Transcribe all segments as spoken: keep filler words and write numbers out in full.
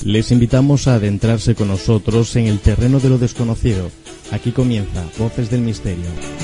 Les invitamos a adentrarse con nosotros en el terreno de lo desconocido. Aquí comienza Voces del Misterio.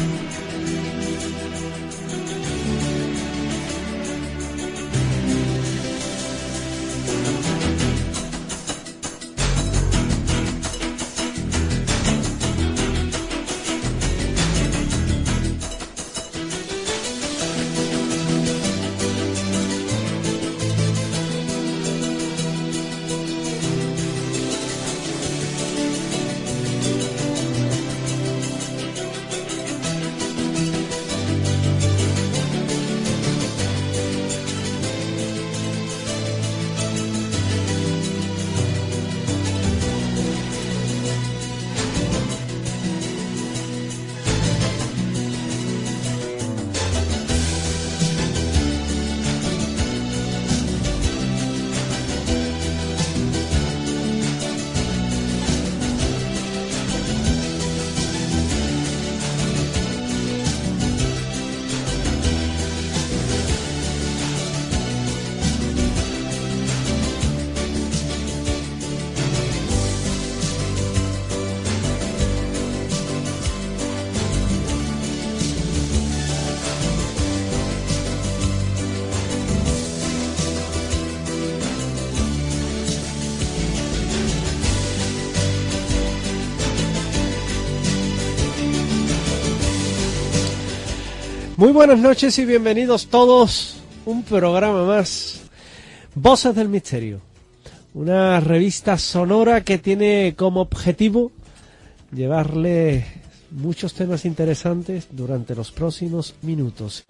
Muy buenas noches y bienvenidos todos a un programa más, Voces del Misterio, una revista sonora que tiene como objetivo llevarle muchos temas interesantes durante los próximos minutos.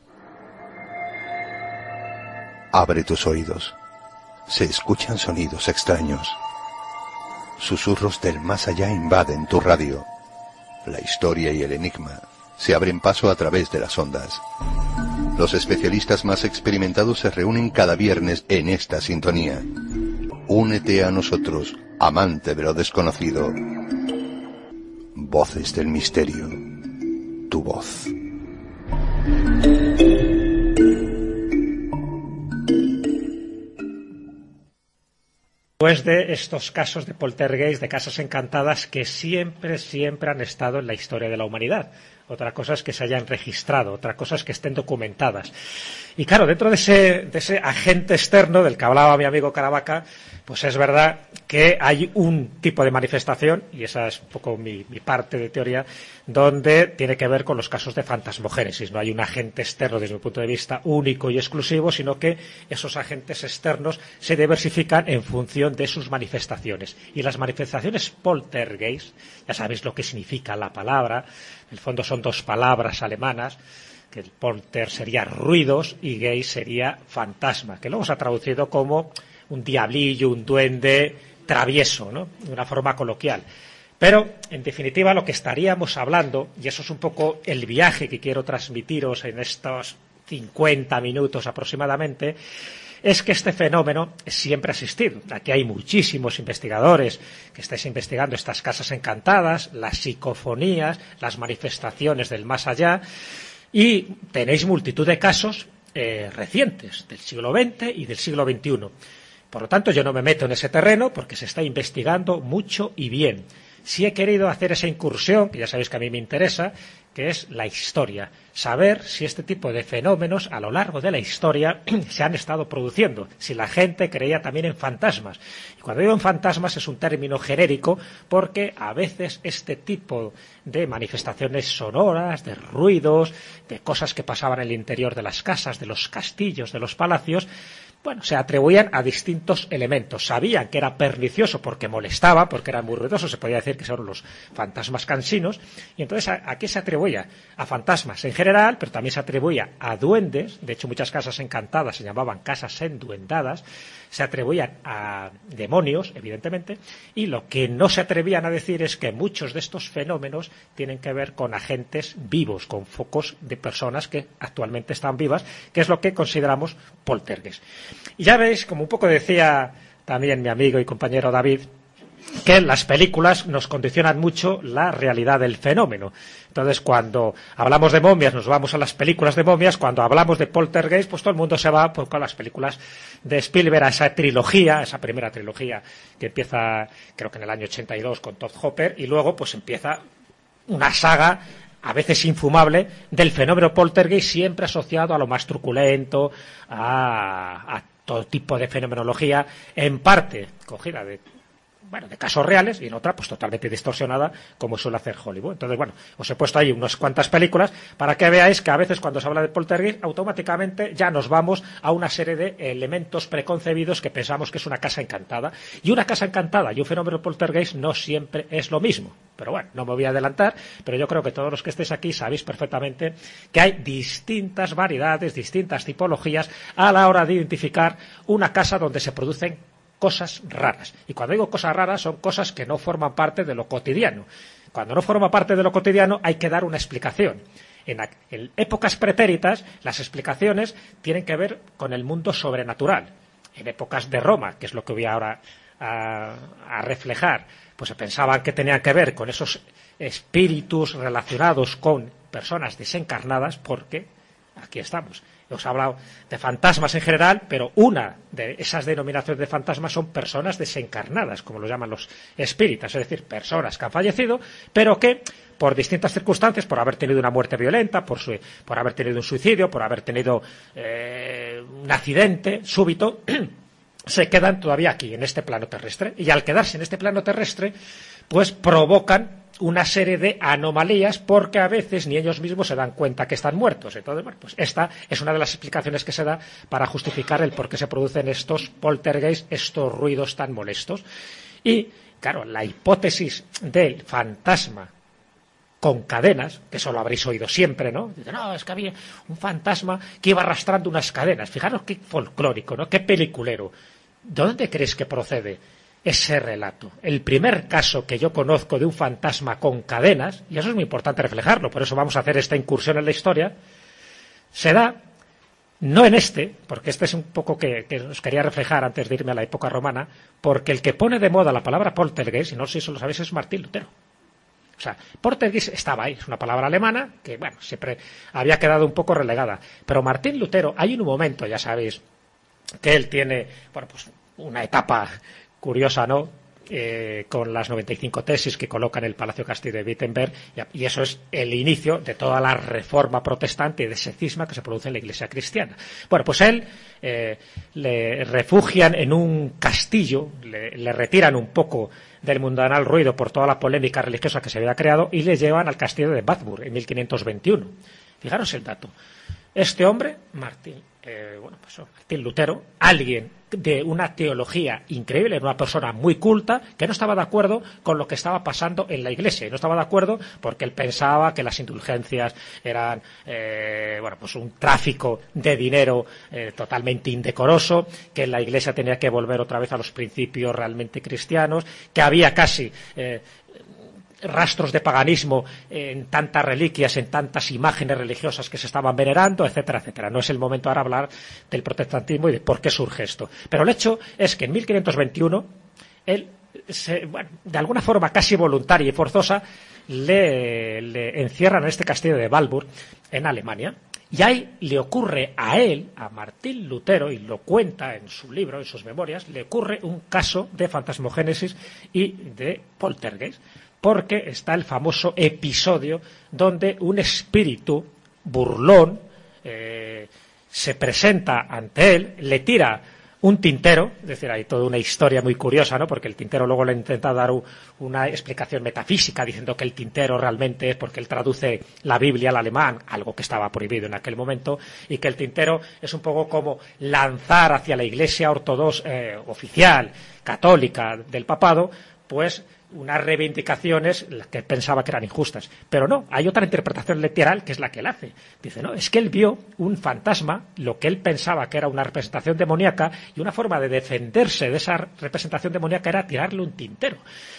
Abre tus oídos, se escuchan sonidos extraños, susurros del más allá invaden tu radio, la historia y el enigma se abren paso a través de las ondas. Los especialistas más experimentados se reúnen cada viernes en esta sintonía. Únete a nosotros, amante de lo desconocido. Voces del Misterio. Tu voz. Después de estos casos de poltergeist, de casas encantadas que siempre, siempre han estado en la historia de la humanidad. Otra cosa es que se hayan registrado, otra cosa es que estén documentadas. Y claro, dentro de ese, de ese agente externo del que hablaba mi amigo Caravaca, pues es verdad que hay un tipo de manifestación, y esa es un poco mi, mi parte de teoría, donde tiene que ver con los casos de fantasmogénesis. No hay un agente externo desde mi punto de vista único y exclusivo, sino que esos agentes externos se diversifican en función de sus manifestaciones. Y las manifestaciones poltergeist, ya sabéis lo que significa la palabra, en el fondo son dos palabras alemanas, que el polter sería ruidos y geist sería fantasma, que luego se ha traducido como un diablillo, un duende travieso, ¿no?, de una forma coloquial. Pero, en definitiva, lo que estaríamos hablando, y eso es un poco el viaje que quiero transmitiros en estos cincuenta minutos aproximadamente, es que este fenómeno siempre ha existido. Aquí hay muchísimos investigadores que estáis investigando estas casas encantadas, las psicofonías, las manifestaciones del más allá, y tenéis multitud de casos eh, recientes, del siglo veinte y del siglo veintiuno. Por lo tanto, yo no me meto en ese terreno porque se está investigando mucho y bien. Sí he querido hacer esa incursión, que ya sabéis que a mí me interesa, que es la historia. Saber si este tipo de fenómenos a lo largo de la historia se han estado produciendo, si la gente creía también en fantasmas. Y cuando digo en fantasmas es un término genérico porque a veces este tipo de manifestaciones sonoras, de ruidos, de cosas que pasaban en el interior de las casas, de los castillos, de los palacios, bueno, se atribuían a distintos elementos. Sabían que era pernicioso porque molestaba, porque era muy ruidoso, se podía decir que son los fantasmas cansinos, y entonces ¿a, a qué se atribuía? A fantasmas en general, pero también se atribuía a duendes. De hecho, muchas casas encantadas se llamaban casas enduendadas, se atribuían a demonios, evidentemente, y lo que no se atrevían a decir es que muchos de estos fenómenos tienen que ver con agentes vivos, con focos de personas que actualmente están vivas, que es lo que consideramos poltergeist. Y ya veis, como un poco decía también mi amigo y compañero David, que las películas nos condicionan mucho la realidad del fenómeno. Entonces, cuando hablamos de momias, nos vamos a las películas de momias. Cuando hablamos de poltergeist, pues todo el mundo se va pues, con las películas de Spielberg, a esa trilogía, esa primera trilogía que empieza, creo que en el año ochenta y dos con Todd Hopper, y luego pues empieza una saga a veces infumable del fenómeno poltergeist, siempre asociado a lo más truculento, a, a todo tipo de fenomenología, en parte cogida de bueno, de casos reales, y en otra, pues totalmente distorsionada, como suele hacer Hollywood. Entonces, bueno, os he puesto ahí unas cuantas películas para que veáis que a veces cuando se habla de poltergeist, automáticamente ya nos vamos a una serie de elementos preconcebidos que pensamos que es una casa encantada. Y una casa encantada y un fenómeno poltergeist no siempre es lo mismo. Pero bueno, no me voy a adelantar, pero yo creo que todos los que estéis aquí sabéis perfectamente que hay distintas variedades, distintas tipologías a la hora de identificar una casa donde se producen cosas raras. Y cuando digo cosas raras, son cosas que no forman parte de lo cotidiano. Cuando no forma parte de lo cotidiano, hay que dar una explicación. En, en épocas pretéritas, las explicaciones tienen que ver con el mundo sobrenatural. En épocas de Roma, que es lo que voy ahora a, a reflejar, pues se pensaban que tenían que ver con esos espíritus relacionados con personas desencarnadas, porque aquí estamos. Os he hablado de fantasmas en general, pero una de esas denominaciones de fantasmas son personas desencarnadas, como lo llaman los espíritas, es decir, personas que han fallecido, pero que por distintas circunstancias, por haber tenido una muerte violenta, por, su, por haber tenido un suicidio, por haber tenido eh, un accidente súbito, se quedan todavía aquí, en este plano terrestre. Y al quedarse en este plano terrestre, pues provocan una serie de anomalías, porque a veces ni ellos mismos se dan cuenta que están muertos. Entonces, bueno, pues esta es una de las explicaciones que se da para justificar el por qué se producen estos poltergeist, estos ruidos tan molestos. Y, claro, la hipótesis del fantasma con cadenas, que eso lo habréis oído siempre, ¿no? Dice, no, es que había un fantasma que iba arrastrando unas cadenas. Fijaros qué folclórico, ¿no? Qué peliculero. ¿De dónde creéis que procede ese relato? El primer caso que yo conozco de un fantasma con cadenas, y eso es muy importante reflejarlo, por eso vamos a hacer esta incursión en la historia, se da, no en este, porque este es un poco que, que os quería reflejar antes de irme a la época romana, porque el que pone de moda la palabra poltergeist, y no sé si eso lo sabéis, es Martín Lutero. O sea, poltergeist estaba ahí, es una palabra alemana que, bueno, siempre había quedado un poco relegada. Pero Martín Lutero, hay un momento, ya sabéis, que él tiene, bueno, pues una etapa curiosa, ¿no? Eh, con las noventa y cinco tesis que coloca en el Palacio Castillo de Wittenberg, y eso es el inicio de toda la reforma protestante y de ese cisma que se produce en la Iglesia cristiana. Bueno, pues él eh, le refugian en un castillo, le, le retiran un poco del mundanal ruido por toda la polémica religiosa que se había creado y le llevan al castillo de Wartburg en mil quinientos veintiuno. Fijaros el dato. Este hombre, Martín, eh, bueno, pues Martín Lutero, alguien de una teología increíble, era una persona muy culta, que no estaba de acuerdo con lo que estaba pasando en la Iglesia, y no estaba de acuerdo porque él pensaba que las indulgencias eran eh, bueno, pues un tráfico de dinero eh, totalmente indecoroso, que la Iglesia tenía que volver otra vez a los principios realmente cristianos, que había casi eh, rastros de paganismo en tantas reliquias, en tantas imágenes religiosas que se estaban venerando, etcétera, etcétera. No es el momento ahora de hablar del protestantismo y de por qué surge esto. Pero el hecho es que en mil quinientos veintiuno, él, se, bueno, de alguna forma casi voluntaria y forzosa, le, le encierran en este castillo de Wartburg, en Alemania, y ahí le ocurre a él, a Martín Lutero, y lo cuenta en su libro, en sus memorias, le ocurre un caso de fantasmogénesis y de poltergeist, porque está el famoso episodio donde un espíritu burlón eh, se presenta ante él, le tira un tintero, es decir, hay toda una historia muy curiosa, ¿no? Porque el tintero luego le intenta dar un, una explicación metafísica diciendo que el tintero realmente es porque él traduce la Biblia al alemán, algo que estaba prohibido en aquel momento, y que el tintero es un poco como lanzar hacia la Iglesia ortodoxa eh, oficial, católica del papado, pues unas reivindicaciones que pensaba que eran injustas. Pero no, hay otra interpretación literal que es la que él hace. Dice, no, es que él vio un fantasma, lo que él pensaba que era una representación demoníaca, y una forma de defenderse de esa representación demoníaca era tirarle un tintero.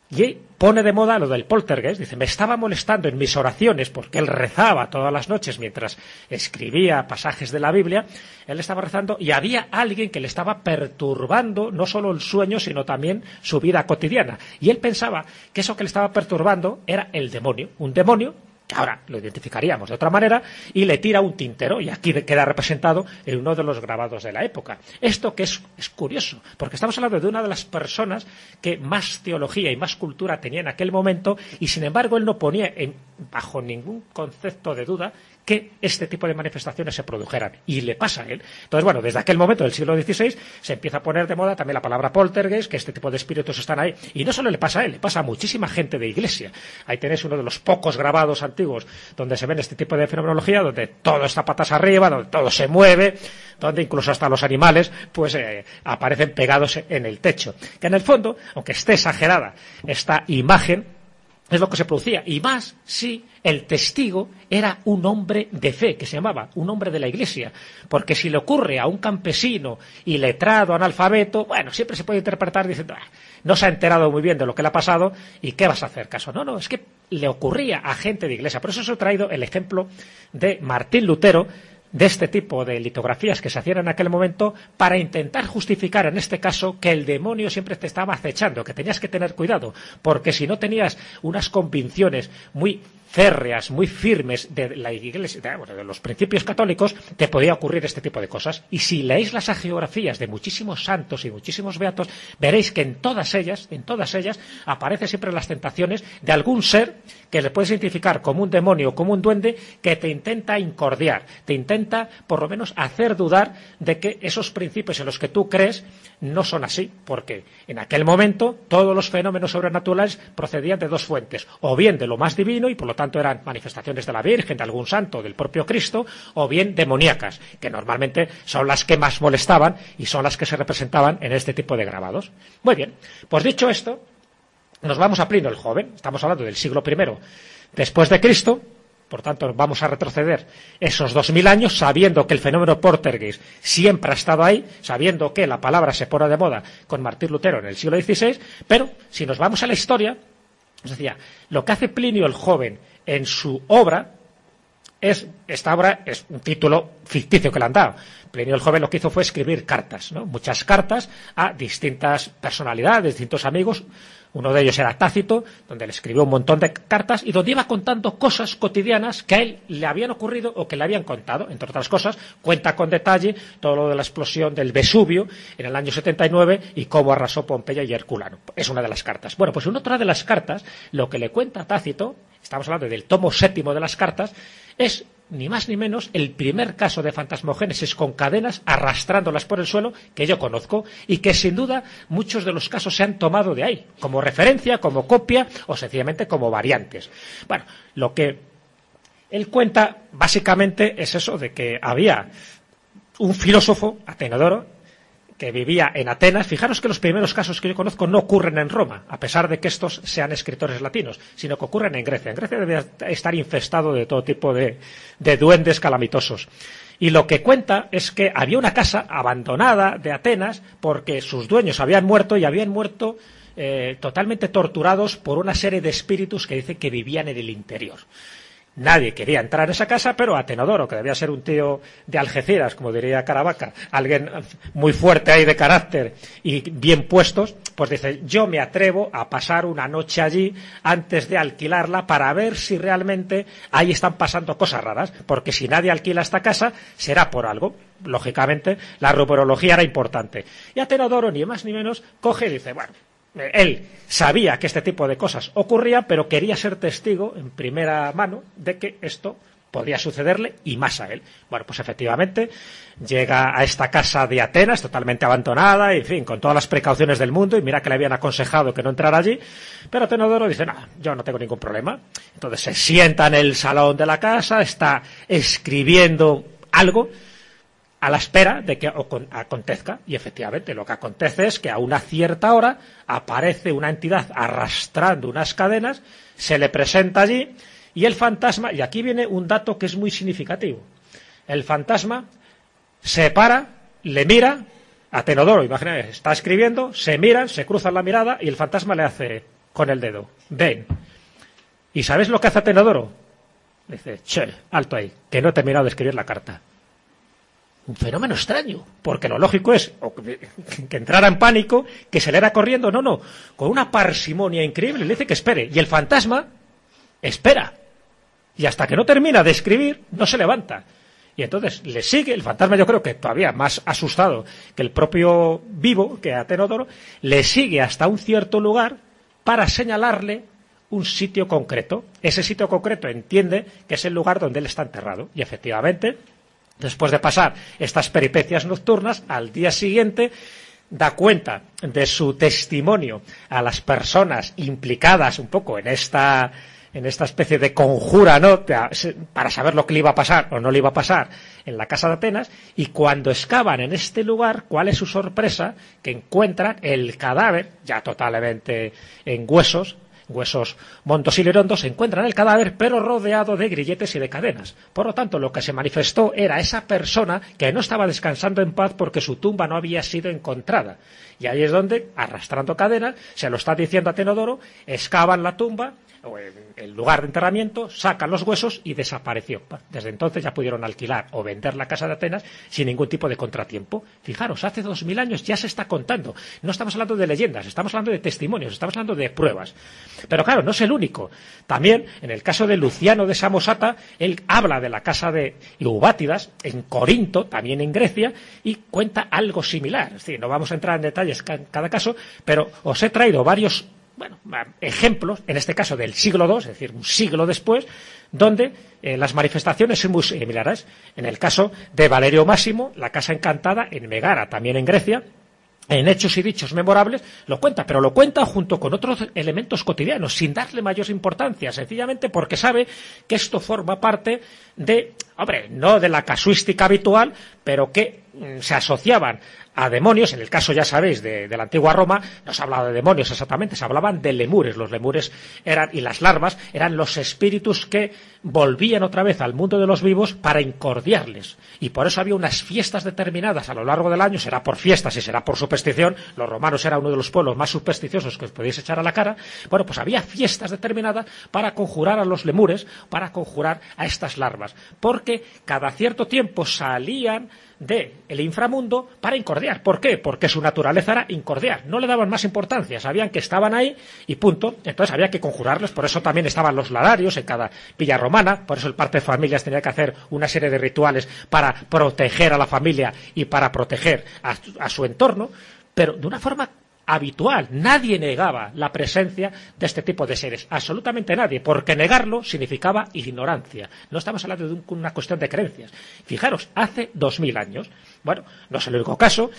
Y pone de moda lo del poltergeist. Dice, me estaba molestando en mis oraciones, porque él rezaba todas las noches mientras escribía pasajes de la Biblia. Él estaba rezando y había alguien que le estaba perturbando no solo el sueño, sino también su vida cotidiana. Y él pensaba que eso que le estaba perturbando era el demonio, un demonio que ahora lo identificaríamos de otra manera, y le tira un tintero, y aquí queda representado en uno de los grabados de la época. Esto que es, es curioso, porque estamos hablando de una de las personas que más teología y más cultura tenía en aquel momento, y sin embargo él no ponía en, bajo ningún concepto de duda que este tipo de manifestaciones se produjeran, y le pasa a él. Entonces, bueno, desde aquel momento del siglo dieciséis se empieza a poner de moda también la palabra poltergeist, que este tipo de espíritus están ahí, y no solo le pasa a él, le pasa a muchísima gente de iglesia. Ahí tenéis uno de los pocos grabados antiguos donde se ven este tipo de fenomenología, donde todo está patas arriba, donde todo se mueve, donde incluso hasta los animales pues eh, aparecen pegados en el techo. Que en el fondo, aunque esté exagerada esta imagen, es lo que se producía, y más si el testigo era un hombre de fe, que se llamaba, un hombre de la iglesia, porque si le ocurre a un campesino iletrado, analfabeto, bueno, siempre se puede interpretar diciendo, ah, no se ha enterado muy bien de lo que le ha pasado, ¿y qué vas a hacer caso? No, no, es que le ocurría a gente de iglesia. Por eso os he traído el ejemplo de Martín Lutero, de este tipo de litografías que se hacían en aquel momento, para intentar justificar en este caso que el demonio siempre te estaba acechando, que tenías que tener cuidado, porque si no tenías unas convicciones muy férreas, muy firmes de la iglesia, de, bueno, de los principios católicos, te podía ocurrir este tipo de cosas. Y si leéis las hagiografías de muchísimos santos y muchísimos beatos, veréis que en todas ellas, en todas ellas, aparecen siempre las tentaciones de algún ser que le puedes identificar como un demonio o como un duende, que te intenta incordiar, te intenta por lo menos hacer dudar de que esos principios en los que tú crees no son así, porque en aquel momento todos los fenómenos sobrenaturales procedían de dos fuentes, o bien de lo más divino, y por lo tanto eran manifestaciones de la Virgen, de algún santo, del propio Cristo, o bien demoníacas, que normalmente son las que más molestaban y son las que se representaban en este tipo de grabados. Muy bien, pues dicho esto, nos vamos a Plinio el Joven. Estamos hablando del siglo primero después de Cristo. Por tanto, vamos a retroceder esos dos mil años, sabiendo que el fenómeno poltergeist siempre ha estado ahí, sabiendo que la palabra se pone de moda con Martín Lutero en el siglo dieciséis, pero si nos vamos a la historia, os decía, lo que hace Plinio el Joven en su obra, es, esta obra es un título ficticio que le han dado. Plinio el Joven lo que hizo fue escribir cartas, ¿no? Muchas cartas a distintas personalidades, distintos amigos. Uno de ellos era Tácito, donde le escribió un montón de cartas y donde iba contando cosas cotidianas que a él le habían ocurrido o que le habían contado. Entre otras cosas, cuenta con detalle todo lo de la explosión del Vesubio en el año setenta y nueve y cómo arrasó Pompeya y Herculano. Es una de las cartas. Bueno, pues en otra de las cartas, lo que le cuenta Tácito, estamos hablando del tomo séptimo de las cartas, es ni más ni menos el primer caso de fantasmogénesis con cadenas arrastrándolas por el suelo que yo conozco, y que sin duda muchos de los casos se han tomado de ahí, como referencia, como copia o sencillamente como variantes. Bueno, lo que él cuenta básicamente es eso de que había un filósofo, Atenodoro, que vivía en Atenas. Fijaros que los primeros casos que yo conozco no ocurren en Roma, a pesar de que estos sean escritores latinos, sino que ocurren en Grecia. En Grecia debe estar infestado de todo tipo de, de duendes calamitosos. Y lo que cuenta es que había una casa abandonada de Atenas porque sus dueños habían muerto y habían muerto eh, totalmente torturados por una serie de espíritus que dicen que vivían en el interior. Nadie quería entrar en esa casa, pero Atenodoro, que debía ser un tío de Algeciras, como diría Caravaca, alguien muy fuerte ahí de carácter y bien puestos, pues dice, yo me atrevo a pasar una noche allí antes de alquilarla para ver si realmente ahí están pasando cosas raras, porque si nadie alquila esta casa será por algo. Lógicamente, la rumorología era importante. Y Atenodoro, ni más ni menos, coge y dice, bueno, él sabía que este tipo de cosas ocurrían, pero quería ser testigo en primera mano de que esto podía sucederle y más a él. Bueno, pues efectivamente llega a esta casa de Atenas totalmente abandonada, y, en fin, con todas las precauciones del mundo, y mira que le habían aconsejado que no entrara allí, pero Atenodoro dice, no, yo no tengo ningún problema. Entonces se sienta en el salón de la casa, está escribiendo algo a la espera de que acontezca, y efectivamente lo que acontece es que a una cierta hora aparece una entidad arrastrando unas cadenas, se le presenta allí, y el fantasma, y aquí viene un dato que es muy significativo, el fantasma se para, le mira, Atenodoro, imagínate, está escribiendo, se miran, se cruzan la mirada, y el fantasma le hace, con el dedo. Ven. ¿Y sabes lo que hace Atenodoro? Dice, che, alto ahí, que no he terminado de escribir la carta. Un fenómeno extraño, porque lo lógico es o que, que entrara en pánico, que se le era corriendo. No, no, con una parsimonia increíble le dice que espere. Y el fantasma espera. Y hasta que no termina de escribir, no se levanta. Y entonces le sigue, el fantasma yo creo que todavía más asustado que el propio vivo, que Atenodoro, le sigue hasta un cierto lugar para señalarle un sitio concreto. Ese sitio concreto entiende que es el lugar donde él está enterrado. Y efectivamente, después de pasar estas peripecias nocturnas, al día siguiente da cuenta de su testimonio a las personas implicadas un poco en esta, en esta especie de conjura, ¿no?, para saber lo que le iba a pasar o no le iba a pasar en la casa de Atenas, y cuando excavan en este lugar, ¿cuál es su sorpresa? Que encuentran el cadáver, ya totalmente en huesos, huesos montos y lirondos, se encuentran el cadáver, pero rodeado de grilletes y de cadenas. Por lo tanto, lo que se manifestó era esa persona que no estaba descansando en paz porque su tumba no había sido encontrada. Y ahí es donde, arrastrando cadenas, se lo está diciendo a Atenodoro, excavan la tumba, o en el lugar de enterramiento, sacan los huesos y desapareció. Desde entonces ya pudieron alquilar o vender la casa de Atenas sin ningún tipo de contratiempo. Fijaros, hace dos mil años ya se está contando. No estamos hablando de leyendas, estamos hablando de testimonios, estamos hablando de pruebas. Pero claro, no es el único. También, en el caso de Luciano de Samosata, él habla de la casa de Eubátidas, en Corinto, también en Grecia, y cuenta algo similar. Es decir, no vamos a entrar en detalles en cada caso, pero os he traído varios Bueno, ejemplos, en este caso del siglo dos, es decir, un siglo después, donde eh, las manifestaciones son muy similares. En el caso de Valerio Máximo, la casa encantada en Megara, también en Grecia, en Hechos y Dichos Memorables, lo cuenta, pero lo cuenta junto con otros elementos cotidianos, sin darle mayor importancia, sencillamente porque sabe que esto forma parte de, hombre, no de la casuística habitual, pero que mm, se asociaban a demonios. En el caso, ya sabéis, de, de la antigua Roma, no se hablaba de demonios exactamente, se hablaban de lemures. Los lemures eran, y las larvas eran los espíritus que volvían otra vez al mundo de los vivos para incordiarles. Y por eso había unas fiestas determinadas a lo largo del año, será por fiestas y será por superstición. Los romanos eran uno de los pueblos más supersticiosos que os podéis echar a la cara. Bueno, pues había fiestas determinadas para conjurar a los lemures, para conjurar a estas larvas, porque cada cierto tiempo salían del inframundo para incordiar. ¿Por qué? Porque su naturaleza era incordiar. No le daban más importancia, sabían que estaban ahí y punto. Entonces había que conjurarles. Por eso también estaban los ladarios en cada villa romana. Por eso el parte de familias tenía que hacer una serie de rituales para proteger a la familia y para proteger a, a su entorno, pero de una forma habitual. Nadie negaba la presencia de este tipo de seres, absolutamente nadie, porque negarlo significaba ignorancia. No estamos hablando de un, una cuestión de creencias. Fijaros, hace dos mil años, bueno, no es el único caso,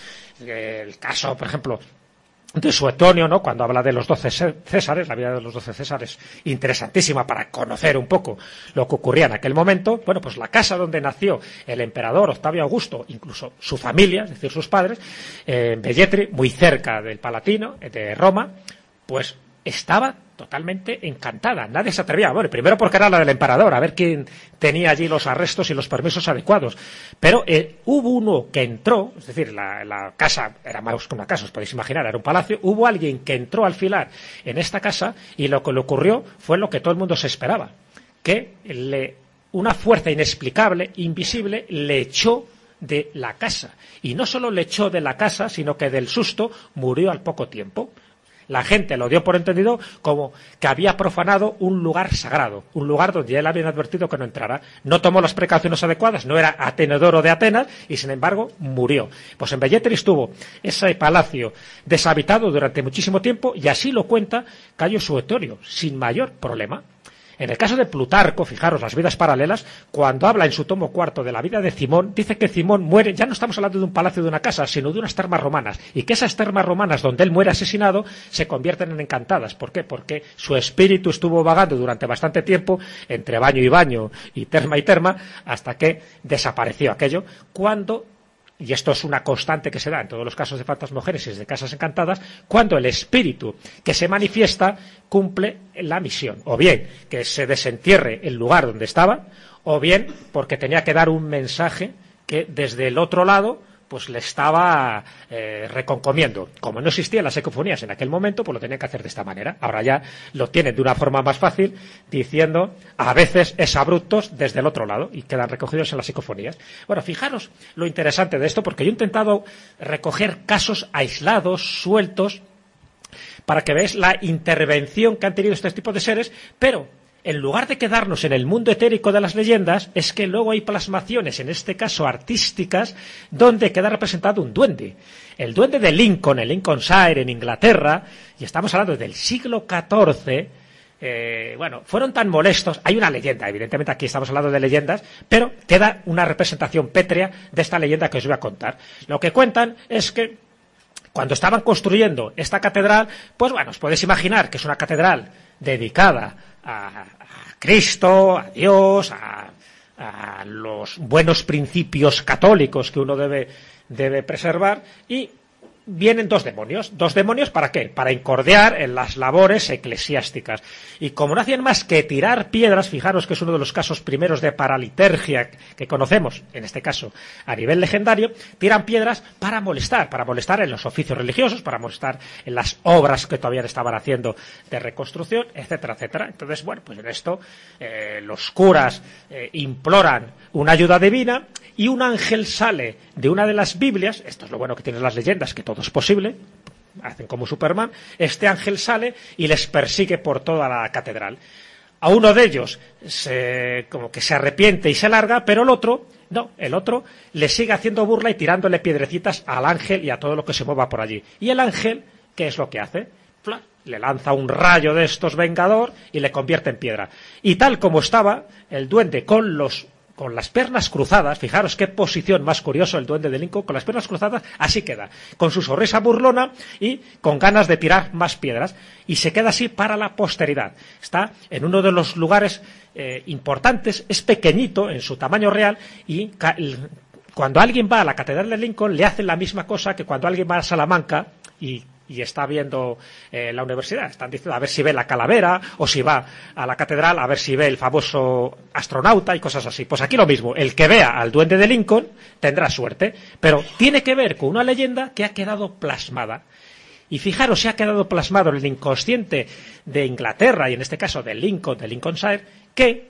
el caso, por ejemplo, de Suetonio, ¿no?, cuando habla de los doce Césares, la vida de los doce Césares, interesantísima para conocer un poco lo que ocurría en aquel momento. Bueno, pues la casa donde nació el emperador Octavio Augusto, incluso su familia, es decir, sus padres, en eh, Velletri, muy cerca del Palatino, de Roma, pues estaba totalmente encantada. Nadie se atrevía, bueno, primero porque era la del emperador, a ver quién tenía allí los arrestos y los permisos adecuados. Pero eh, hubo uno que entró, es decir, la, la casa era más que una casa, os podéis imaginar, era un palacio. Hubo alguien que entró al filar en esta casa y lo que le ocurrió fue lo que todo el mundo se esperaba, que le, una fuerza inexplicable, invisible, le echó de la casa. Y no solo le echó de la casa, sino que del susto murió al poco tiempo. La gente lo dio por entendido como que había profanado un lugar sagrado, un lugar donde ya le habían advertido que no entrara. No tomó las precauciones adecuadas, no era Atenodoro de Atenas, y sin embargo murió. Pues en Velletri estuvo ese palacio deshabitado durante muchísimo tiempo, y así lo cuenta Cayo Suetonio, sin mayor problema. En el caso de Plutarco, fijaros, las vidas paralelas, cuando habla en su tomo cuarto de la vida de Cimón, dice que Cimón muere, ya no estamos hablando de un palacio, de una casa, sino de unas termas romanas, y que esas termas romanas donde él muere asesinado se convierten en encantadas. ¿Por qué? Porque su espíritu estuvo vagando durante bastante tiempo entre baño y baño y terma y terma, hasta que desapareció aquello, cuando, y esto es una constante que se da en todos los casos de fantasmogénesis de casas encantadas, cuando el espíritu que se manifiesta cumple la misión, o bien que se desentierre el lugar donde estaba, o bien porque tenía que dar un mensaje que desde el otro lado pues le estaba eh, reconcomiendo. Como no existían las psicofonías en aquel momento, pues lo tenían que hacer de esta manera. Ahora ya lo tienen de una forma más fácil, diciendo a veces es abruptos desde el otro lado y quedan recogidos en las psicofonías. Bueno, fijaros lo interesante de esto, porque yo he intentado recoger casos aislados, sueltos, para que veáis la intervención que han tenido este tipo de seres, pero en lugar de quedarnos en el mundo etérico de las leyendas, es que luego hay plasmaciones, en este caso artísticas, donde queda representado un duende. El duende de Lincoln, en Lincolnshire, en Inglaterra, y estamos hablando del siglo catorce, eh, bueno, fueron tan molestos. Hay una leyenda, evidentemente aquí estamos hablando de leyendas, pero queda una representación pétrea de esta leyenda que os voy a contar. Lo que cuentan es que cuando estaban construyendo esta catedral, pues bueno, os podéis imaginar que es una catedral dedicada a, a Cristo, a Dios, a, a los buenos principios católicos que uno debe, debe preservar, y vienen dos demonios. ¿Dos demonios para qué? Para incordiar en las labores eclesiásticas. Y como no hacían más que tirar piedras, fijaros que es uno de los casos primeros de paralitergia que conocemos, en este caso a nivel legendario, tiran piedras para molestar, para molestar en los oficios religiosos, para molestar en las obras que todavía estaban haciendo de reconstrucción, etcétera, etcétera. Entonces, bueno, pues en esto eh, los curas eh, imploran una ayuda divina, y un ángel sale de una de las Biblias. Esto es lo bueno que tienen las leyendas, que todo es posible, hacen como Superman. Este ángel sale y les persigue por toda la catedral. A uno de ellos se, como que se arrepiente y se larga, pero el otro, no, el otro le sigue haciendo burla y tirándole piedrecitas al ángel y a todo lo que se mueva por allí. Y el ángel, ¿qué es lo que hace? ¡Fla! Le lanza un rayo de estos vengador y le convierte en piedra. Y tal como estaba el duende con los con las piernas cruzadas, fijaros qué posición más curiosa el duende de Lincoln, con las piernas cruzadas, así queda, con su sonrisa burlona y con ganas de tirar más piedras, y se queda así para la posteridad. Está en uno de los lugares eh, importantes, es pequeñito en su tamaño real, y cuando alguien va a la catedral de Lincoln le hacen la misma cosa que cuando alguien va a Salamanca y y está viendo eh, la universidad. Están diciendo a ver si ve la calavera, o si va a la catedral a ver si ve el famoso astronauta y cosas así. Pues aquí lo mismo, el que vea al duende de Lincoln tendrá suerte, pero tiene que ver con una leyenda que ha quedado plasmada. Y fijaros, se ha quedado plasmado en el inconsciente de Inglaterra, y en este caso de Lincoln, de Lincolnshire, que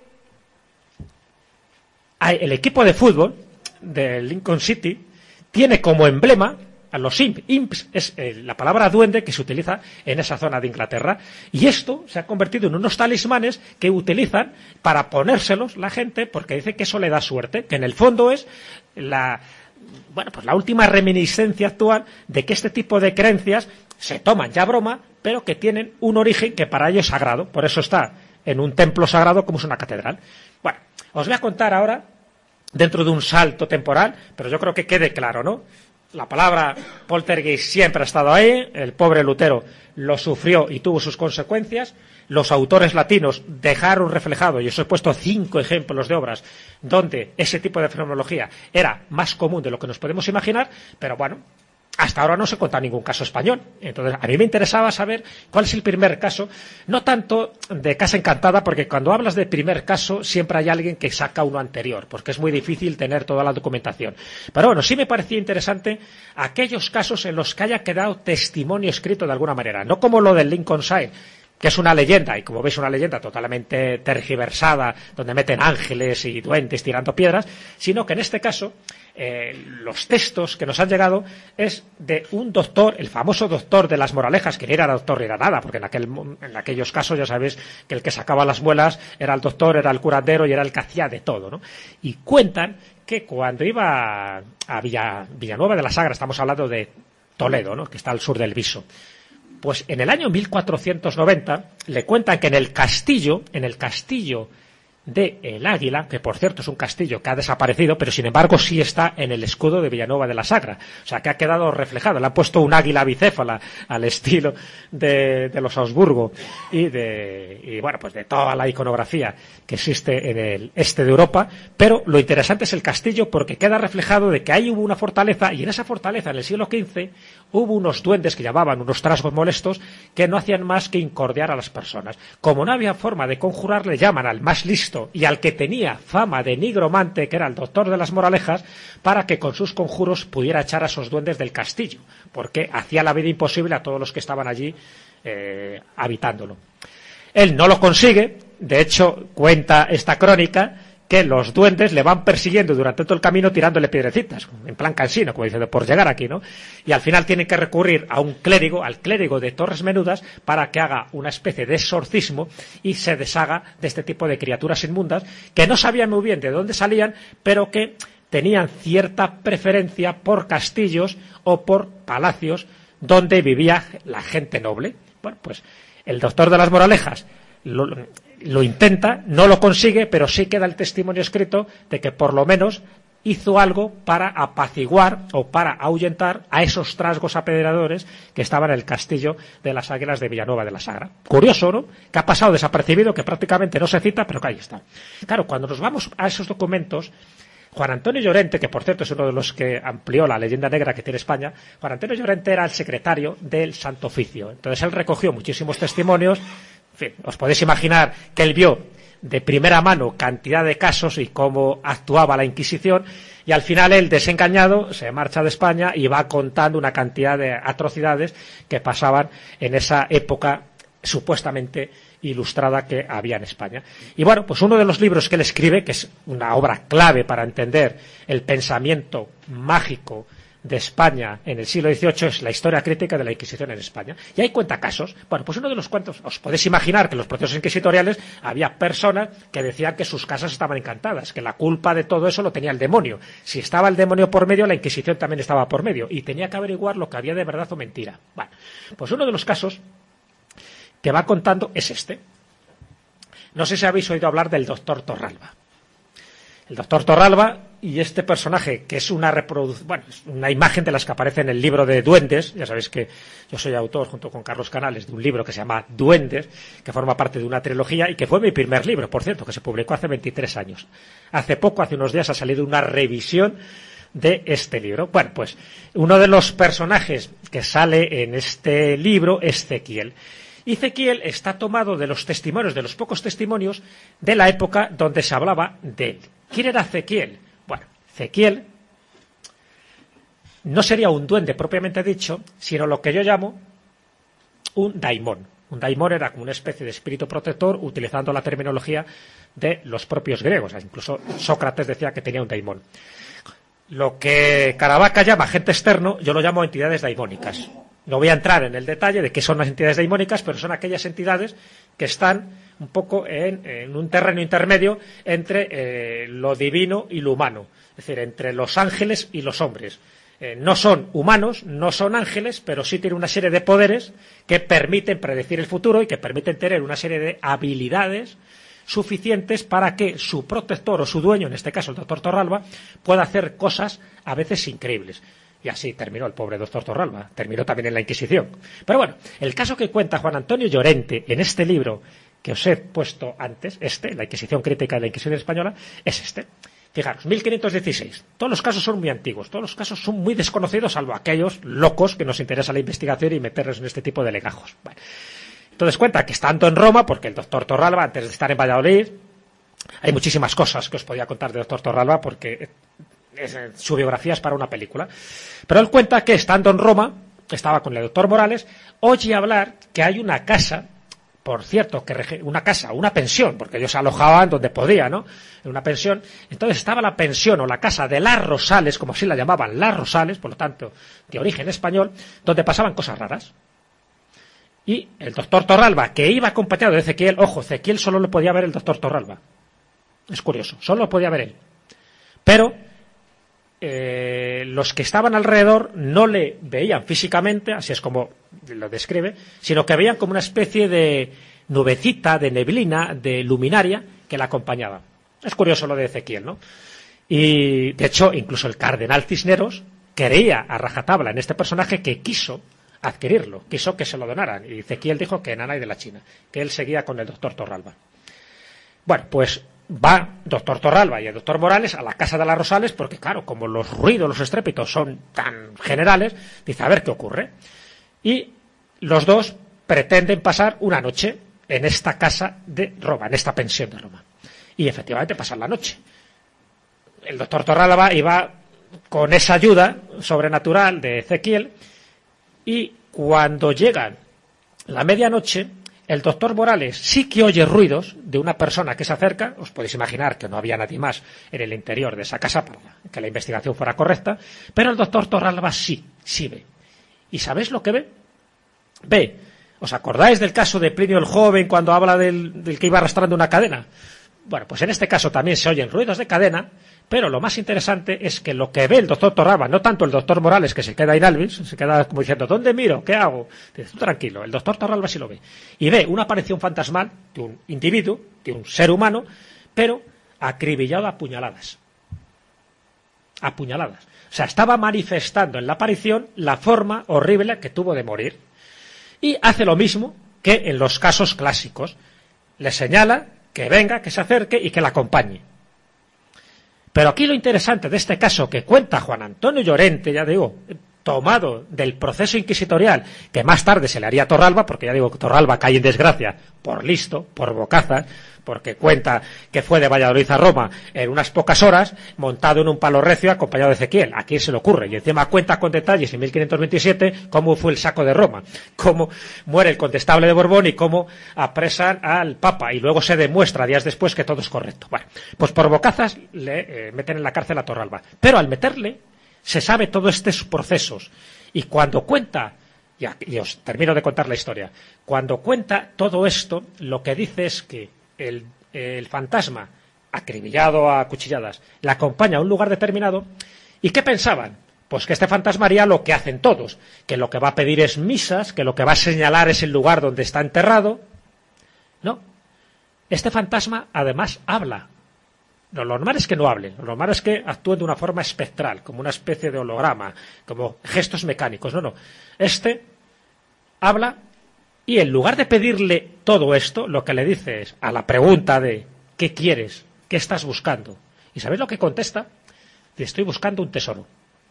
el equipo de fútbol de Lincoln City tiene como emblema a los imps. Imps es eh, la palabra duende que se utiliza en esa zona de Inglaterra, y esto se ha convertido en unos talismanes que utilizan para ponérselos la gente, porque dice que eso le da suerte, que en el fondo es la, bueno, pues la última reminiscencia actual de que este tipo de creencias se toman ya broma, pero que tienen un origen que para ellos es sagrado. Por eso está en un templo sagrado como es una catedral. Bueno, os voy a contar ahora, dentro de un salto temporal, pero yo creo que quede claro, ¿no? La palabra poltergeist siempre ha estado ahí, el pobre Lutero lo sufrió y tuvo sus consecuencias. Los autores latinos dejaron reflejado, y os he puesto cinco ejemplos de obras donde ese tipo de fenomenología era más común de lo que nos podemos imaginar, pero bueno, hasta ahora no se cuenta ningún caso español. Entonces, a mí me interesaba saber cuál es el primer caso, no tanto de Casa Encantada, porque cuando hablas de primer caso siempre hay alguien que saca uno anterior, porque es muy difícil tener toda la documentación. Pero bueno, sí me parecía interesante aquellos casos en los que haya quedado testimonio escrito de alguna manera, no como lo del Lincolnshire, que es una leyenda, y como veis una leyenda totalmente tergiversada, donde meten ángeles y duendes tirando piedras, sino que en este caso eh, los textos que nos han llegado es de un doctor, el famoso doctor de las moralejas, que ni era doctor ni era nada, porque en, aquel, en aquellos casos ya sabéis que el que sacaba las muelas era el doctor, era el curandero y era el que hacía de todo, ¿no? Y cuentan que cuando iba a Villa, Villanueva de la Sagra, estamos hablando de Toledo, ¿no?, que está al sur del Viso, pues en el año mil cuatrocientos noventa le cuentan que en el castillo, en el castillo de El Águila, que por cierto es un castillo que ha desaparecido, pero sin embargo sí está en el escudo de Villanueva de la Sagra, o sea que ha quedado reflejado, le han puesto un águila bicéfala al estilo de, de los Augsburgo y de, y bueno, pues de toda la iconografía que existe en el este de Europa. Pero lo interesante es el castillo, porque queda reflejado de que ahí hubo una fortaleza, y en esa fortaleza en el siglo quince hubo unos duendes que llamaban unos trasgos molestos, que no hacían más que incordiar a las personas. Como no había forma de conjurar, le llaman al más listo secreto y al que tenía fama de nigromante, que era el doctor de las Moralejas, para que con sus conjuros pudiera echar a esos duendes del castillo, porque hacía la vida imposible a todos los que estaban allí eh, habitándolo. Él no lo consigue, de hecho cuenta esta crónica que los duendes le van persiguiendo durante todo el camino tirándole piedrecitas, en plan cansino, como diciendo, por llegar aquí, ¿no? Y al final tienen que recurrir a un clérigo, al clérigo de Torres Menudas, para que haga una especie de exorcismo y se deshaga de este tipo de criaturas inmundas, que no sabían muy bien de dónde salían, pero que tenían cierta preferencia por castillos o por palacios donde vivía la gente noble. Bueno, pues el doctor de las Moralejas lo, lo intenta, no lo consigue, pero sí queda el testimonio escrito de que por lo menos hizo algo para apaciguar o para ahuyentar a esos trasgos apedreadores que estaban en el castillo de las Águilas de Villanueva de la Sagra. Curioso, ¿no? Que ha pasado desapercibido, que prácticamente no se cita, pero que ahí está. Claro, cuando nos vamos a esos documentos, Juan Antonio Llorente, que por cierto es uno de los que amplió la leyenda negra que tiene España, Juan Antonio Llorente era el secretario del Santo Oficio. Entonces él recogió muchísimos testimonios. En fin, os podéis imaginar que él vio de primera mano cantidad de casos y cómo actuaba la Inquisición, y al final él, desengañado, se marcha de España y va contando una cantidad de atrocidades que pasaban en esa época supuestamente ilustrada que había en España. Y bueno, pues uno de los libros que él escribe, que es una obra clave para entender el pensamiento mágico de España en el siglo dieciocho, es la historia crítica de la Inquisición en España. Y ahí cuenta casos. Bueno, pues uno de los cuentos, os podéis imaginar que en los procesos inquisitoriales había personas que decían que sus casas estaban encantadas, que la culpa de todo eso lo tenía el demonio. Si estaba el demonio por medio, la Inquisición también estaba por medio, y tenía que averiguar lo que había de verdad o mentira. Bueno, pues uno de los casos que va contando es este. No sé si habéis oído hablar del doctor Torralba. El doctor Torralba y este personaje, que es una reproducción, bueno, es una imagen de las que aparece en el libro de Duendes. Ya sabéis que yo soy autor, junto con Carlos Canales, de un libro que se llama Duendes, que forma parte de una trilogía y que fue mi primer libro, por cierto, que se publicó hace veintitrés años. Hace poco, hace unos días, ha salido una revisión de este libro. Bueno, pues uno de los personajes que sale en este libro es Ezequiel. Y Ezequiel está tomado de los testimonios, de los pocos testimonios de la época donde se hablaba de él. ¿Quién era Ezequiel? Bueno, Ezequiel no sería un duende propiamente dicho, sino lo que yo llamo un daimón. Un daimón era como una especie de espíritu protector, utilizando la terminología de los propios griegos. Incluso Sócrates decía que tenía un daimón. Lo que Caravaca llama agente externo, yo lo llamo entidades daimónicas. No voy a entrar en el detalle de qué son las entidades daimónicas, pero son aquellas entidades que están un poco en, en un terreno intermedio entre eh, lo divino y lo humano, es decir, entre los ángeles y los hombres. Eh, no son humanos, no son ángeles, pero sí tienen una serie de poderes que permiten predecir el futuro y que permiten tener una serie de habilidades suficientes para que su protector o su dueño, en este caso el doctor Torralba, pueda hacer cosas a veces increíbles. Y así terminó el pobre doctor Torralba, terminó también en la Inquisición. Pero bueno, el caso que cuenta Juan Antonio Llorente en este libro que os he puesto antes, este, la Inquisición crítica de la Inquisición española, es este. Fijaros, mil quinientos dieciséis. Todos los casos son muy antiguos, todos los casos son muy desconocidos, salvo aquellos locos que nos interesa la investigación y meterlos en este tipo de legajos. Bueno, entonces cuenta que estando en Roma, porque el doctor Torralba, antes de estar en Valladolid, hay muchísimas cosas que os podía contar del doctor Torralba, porque es, su biografía es para una película. Pero él cuenta que estando en Roma, estaba con el doctor Morales, oye hablar que hay una casa, por cierto, que una casa, una pensión, porque ellos se alojaban donde podían, ¿no? En una pensión. Entonces estaba la pensión o la casa de las Rosales, como así la llamaban, las Rosales, por lo tanto, de origen español, donde pasaban cosas raras. Y el doctor Torralba, que iba acompañado de Ezequiel, ojo, Ezequiel solo lo podía ver el doctor Torralba. Es curioso, solo lo podía ver él. Pero eh, los que estaban alrededor no le veían físicamente, así es como lo describe, sino que veían como una especie de nubecita, de neblina, de luminaria que la acompañaba. Es curioso lo de Ezequiel, ¿no? Y, de hecho, incluso el cardenal Cisneros creía a rajatabla en este personaje, que quiso adquirirlo, quiso que se lo donaran, y Ezequiel dijo que nanay de la China, que él seguía con el doctor Torralba. Bueno, pues va doctor Torralba y el doctor Morales a la casa de las Rosales, porque claro, como los ruidos, los estrépitos son tan generales, dice, a ver qué ocurre. Y los dos pretenden pasar una noche en esta casa de Roma, en esta pensión de Roma. y efectivamente pasar la noche. El doctor Torralba iba con esa ayuda sobrenatural de Ezequiel, y cuando llegan la medianoche, el doctor Morales sí que oye ruidos de una persona que se acerca. Os podéis imaginar que no había nadie más en el interior de esa casa para que la investigación fuera correcta, pero el doctor Torralba sí, sí ve. ¿Y sabéis lo que ve? Ve, ¿os acordáis del caso de Plinio el Joven cuando habla del, del que iba arrastrando una cadena? Bueno, pues en este caso también se oyen ruidos de cadena, pero lo más interesante es que lo que ve el doctor Torralba, no tanto el doctor Morales, que se queda inalvis, se queda como diciendo, ¿dónde miro? ¿Qué hago? Dice, tú tranquilo, el doctor Torralba sí lo ve. Y ve una aparición fantasmal de un individuo, de un ser humano, pero acribillado a puñaladas. A puñaladas. O sea, estaba manifestando en la aparición la forma horrible que tuvo de morir. Y hace lo mismo que en los casos clásicos. Le señala que venga, que se acerque y que la acompañe. Pero aquí lo interesante de este caso que cuenta Juan Antonio Llorente, ya digo, tomado del proceso inquisitorial, que más tarde se le haría a Torralba, porque ya digo que Torralba cae en desgracia por listo, por bocazas, porque cuenta que fue de Valladolid a Roma en unas pocas horas, montado en un palo recio acompañado de Ezequiel. ¿A quién se le ocurre? Y encima cuenta con detalles en mil quinientos veintisiete cómo fue el saco de Roma, cómo muere el condestable de Borbón y cómo apresan al Papa, y luego se demuestra días después que todo es correcto. Bueno, pues por bocazas le eh, meten en la cárcel a Torralba. Pero al meterle se sabe todos estos procesos, y cuando cuenta, ya, y os termino de contar la historia, cuando cuenta todo esto, lo que dice es que el, el fantasma, acribillado a cuchilladas, le acompaña a un lugar determinado. ¿Y qué pensaban? Pues que este fantasma haría lo que hacen todos, que lo que va a pedir es misas, que lo que va a señalar es el lugar donde está enterrado. No, este fantasma además habla. No, lo normal es que no hable, lo normal es que actúe de una forma espectral, como una especie de holograma, como gestos mecánicos. No, no, este habla, y en lugar de pedirle todo esto, lo que le dice es, a la pregunta de ¿qué quieres? ¿Qué estás buscando? ¿Y sabéis lo que contesta? Dice, estoy buscando un tesoro.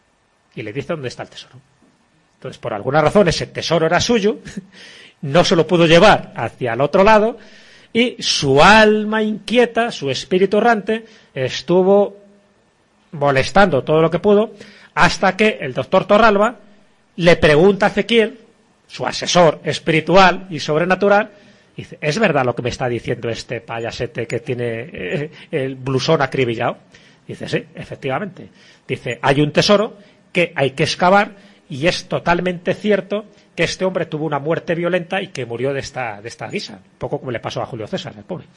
Y le dice dónde está el tesoro. Entonces, por alguna razón, ese tesoro era suyo, no se lo pudo llevar hacia el otro lado, y su alma inquieta, su espíritu errante, estuvo molestando todo lo que pudo, hasta que el doctor Torralba le pregunta a Ezequiel, su asesor espiritual y sobrenatural, y dice, ¿es verdad lo que me está diciendo este payasete que tiene eh, el blusón acribillado? Dice, sí, efectivamente. Dice, hay un tesoro que hay que excavar, y es totalmente cierto que este hombre tuvo una muerte violenta y que murió de esta, de esta guisa, un poco como le pasó a Julio César, el pobre.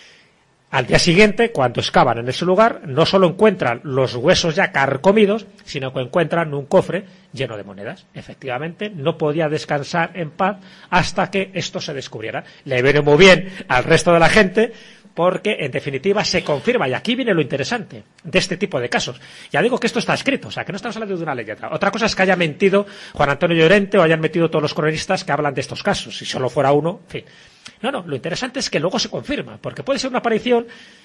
Al día siguiente, cuando excavan en ese lugar, no solo encuentran los huesos ya carcomidos, sino que encuentran un cofre lleno de monedas. Efectivamente, no podía descansar en paz hasta que esto se descubriera. Le viene muy bien al resto de la gente, porque en definitiva se confirma, y aquí viene lo interesante de este tipo de casos. Ya digo que esto está escrito, o sea, que no estamos hablando de una leyenda. Otra cosa es que haya mentido Juan Antonio Llorente o hayan mentido todos los cronistas que hablan de estos casos. Si solo fuera uno, en fin. No, no, lo interesante es que luego se confirma, porque puede ser una aparición,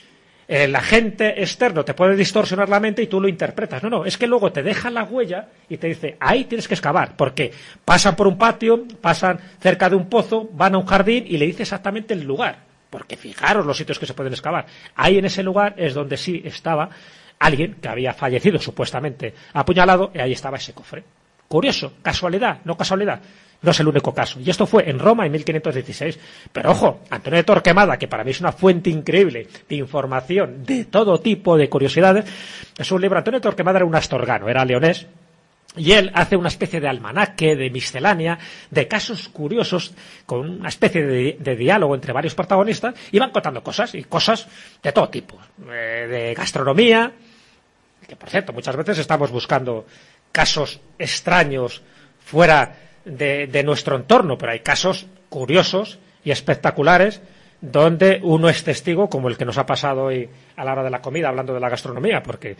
el agente externo te puede distorsionar la mente y tú lo interpretas. No, no, es que luego te deja la huella y te dice, ahí tienes que excavar, porque pasan por un patio, pasan cerca de un pozo, van a un jardín y le dice exactamente el lugar, porque fijaros los sitios que se pueden excavar. Ahí en ese lugar es donde sí estaba alguien que había fallecido supuestamente apuñalado, y ahí estaba ese cofre. Curioso, casualidad, no casualidad. No es el único caso. Y esto fue en Roma en mil quinientos dieciséis. Pero ojo, Antonio de Torquemada, que para mí es una fuente increíble de información de todo tipo de curiosidades, es un libro. Antonio de Torquemada era un astorgano, era leonés, y él hace una especie de almanaque, de miscelánea, de casos curiosos, con una especie de, de diálogo entre varios protagonistas, y van contando cosas, y cosas de todo tipo, eh, de gastronomía, que por cierto, muchas veces estamos buscando casos extraños fuera De, de nuestro entorno, pero hay casos curiosos y espectaculares donde uno es testigo, como el que nos ha pasado hoy a la hora de la comida, hablando de la gastronomía, porque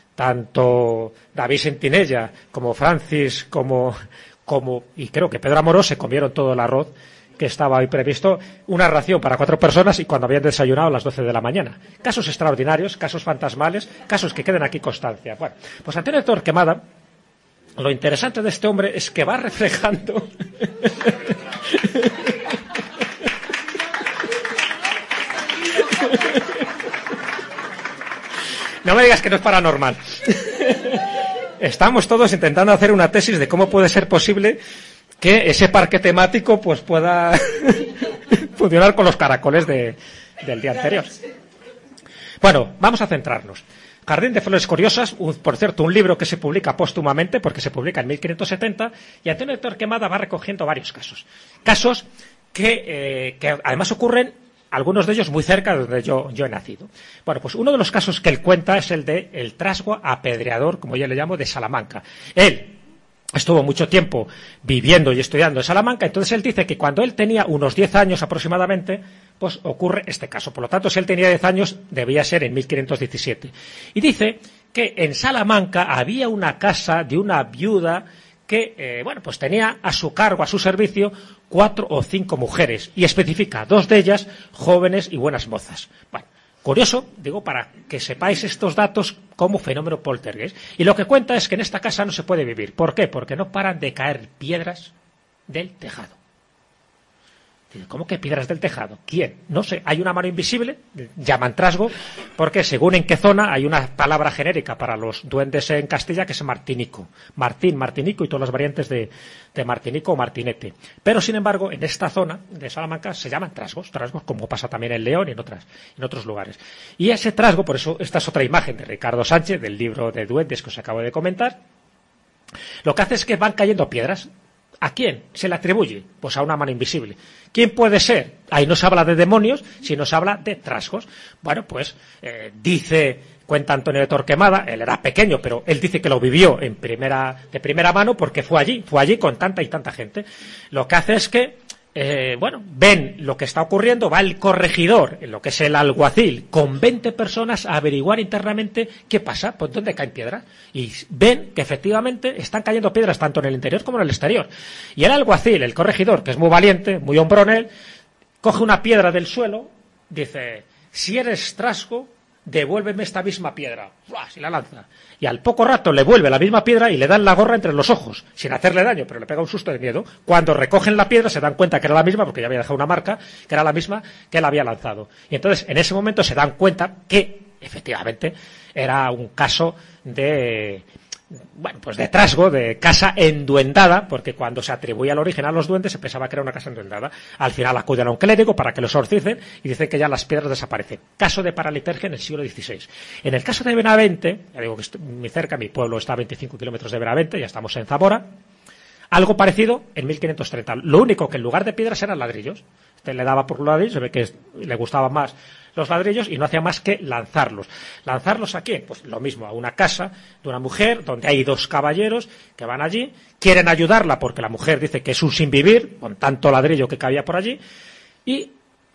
tanto David Sentinella como Francis como, como y creo que Pedro Amorós se comieron todo el arroz que estaba hoy previsto, una ración para cuatro personas, y cuando habían desayunado a las doce de la mañana. Casos extraordinarios, casos fantasmales, casos que queden aquí constancia. Bueno, pues Antonio de Torquemada, lo interesante de este hombre es que va reflejando No me digas que no es paranormal. Estamos todos intentando hacer una tesis de cómo puede ser posible que ese parque temático pues pueda funcionar con los caracoles de, del día anterior. Bueno, vamos a centrarnos. Jardín de Flores Curiosas, un, por cierto, un libro que se publica póstumamente, porque se publica en mil quinientos setenta, y Antonio de Torquemada va recogiendo varios casos. Casos que, eh, que además ocurren, algunos de ellos muy cerca de donde yo, yo he nacido. Bueno, pues uno de los casos que él cuenta es el de el trasgo apedreador, como yo le llamo, de Salamanca. Él estuvo mucho tiempo viviendo y estudiando en Salamanca, entonces él dice que cuando él tenía unos diez años aproximadamente, pues ocurre este caso. Por lo tanto, si él tenía diez años, debía ser en mil quinientos diecisiete. Y dice que en Salamanca había una casa de una viuda que, eh, bueno, pues tenía a su cargo, a su servicio, cuatro o cinco mujeres, y especifica dos de ellas jóvenes y buenas mozas. Bueno, curioso, digo, para que sepáis estos datos como fenómeno poltergeist. Y lo que cuenta es que en esta casa no se puede vivir. ¿Por qué? Porque no paran de caer piedras del tejado. ¿Cómo que piedras del tejado? ¿Quién? No sé, hay una mano invisible, llaman trasgo, porque según en qué zona hay una palabra genérica para los duendes en Castilla que es martinico. Martín, martinico y todas las variantes de, de martinico o martinete. Pero, sin embargo, en esta zona de Salamanca se llaman trasgos, trasgos como pasa también en León y en, otras, en otros lugares. Y ese trasgo, por eso esta es otra imagen de Ricardo Sánchez, del libro de duendes que os acabo de comentar, lo que hace es que van cayendo piedras. ¿A quién se le atribuye? Pues a una mano invisible. ¿Quién puede ser? Ahí no se habla de demonios, sino se habla de trasgos. Bueno, pues eh, dice, cuenta Antonio de Torquemada, él era pequeño, pero él dice que lo vivió en primera, de primera mano porque fue allí, fue allí con tanta y tanta gente. Lo que hace es que, eh, bueno, ven lo que está ocurriendo, va el corregidor, en lo que es el alguacil, con veinte personas a averiguar internamente qué pasa, pues dónde caen piedras. Y ven que efectivamente están cayendo piedras tanto en el interior como en el exterior. Y el alguacil, el corregidor, que es muy valiente, muy hombrón él, coge una piedra del suelo, dice, si eres trasgo, devuélveme esta misma piedra. ¡Uah! Y la lanza. Y al poco rato le vuelve la misma piedra y le dan la gorra entre los ojos, sin hacerle daño, pero le pega un susto de miedo. Cuando recogen la piedra se dan cuenta que era la misma, porque ya había dejado una marca, que era la misma que él había lanzado. Y entonces en ese momento se dan cuenta que efectivamente era un caso de, bueno, pues de trasgo, de casa enduendada, porque cuando se atribuía el origen a los duendes se pensaba que era una casa enduendada. Al final acuden a un clérigo para que los exorcicen y dicen que ya las piedras desaparecen. Caso de paralitergia en el siglo dieciséis. En el caso de Benavente, ya digo que estoy muy cerca, mi pueblo está a veinticinco kilómetros de Benavente, ya estamos en Zamora, algo parecido en mil quinientos treinta. Lo único que en lugar de piedras eran ladrillos. Este le daba por ladrillos, se ve que le gustaban más los ladrillos y no hacía más que lanzarlos. ¿Lanzarlos a quién? Pues lo mismo, a una casa de una mujer donde hay dos caballeros que van allí, quieren ayudarla porque la mujer dice que es un sinvivir, con tanto ladrillo que cabía por allí, y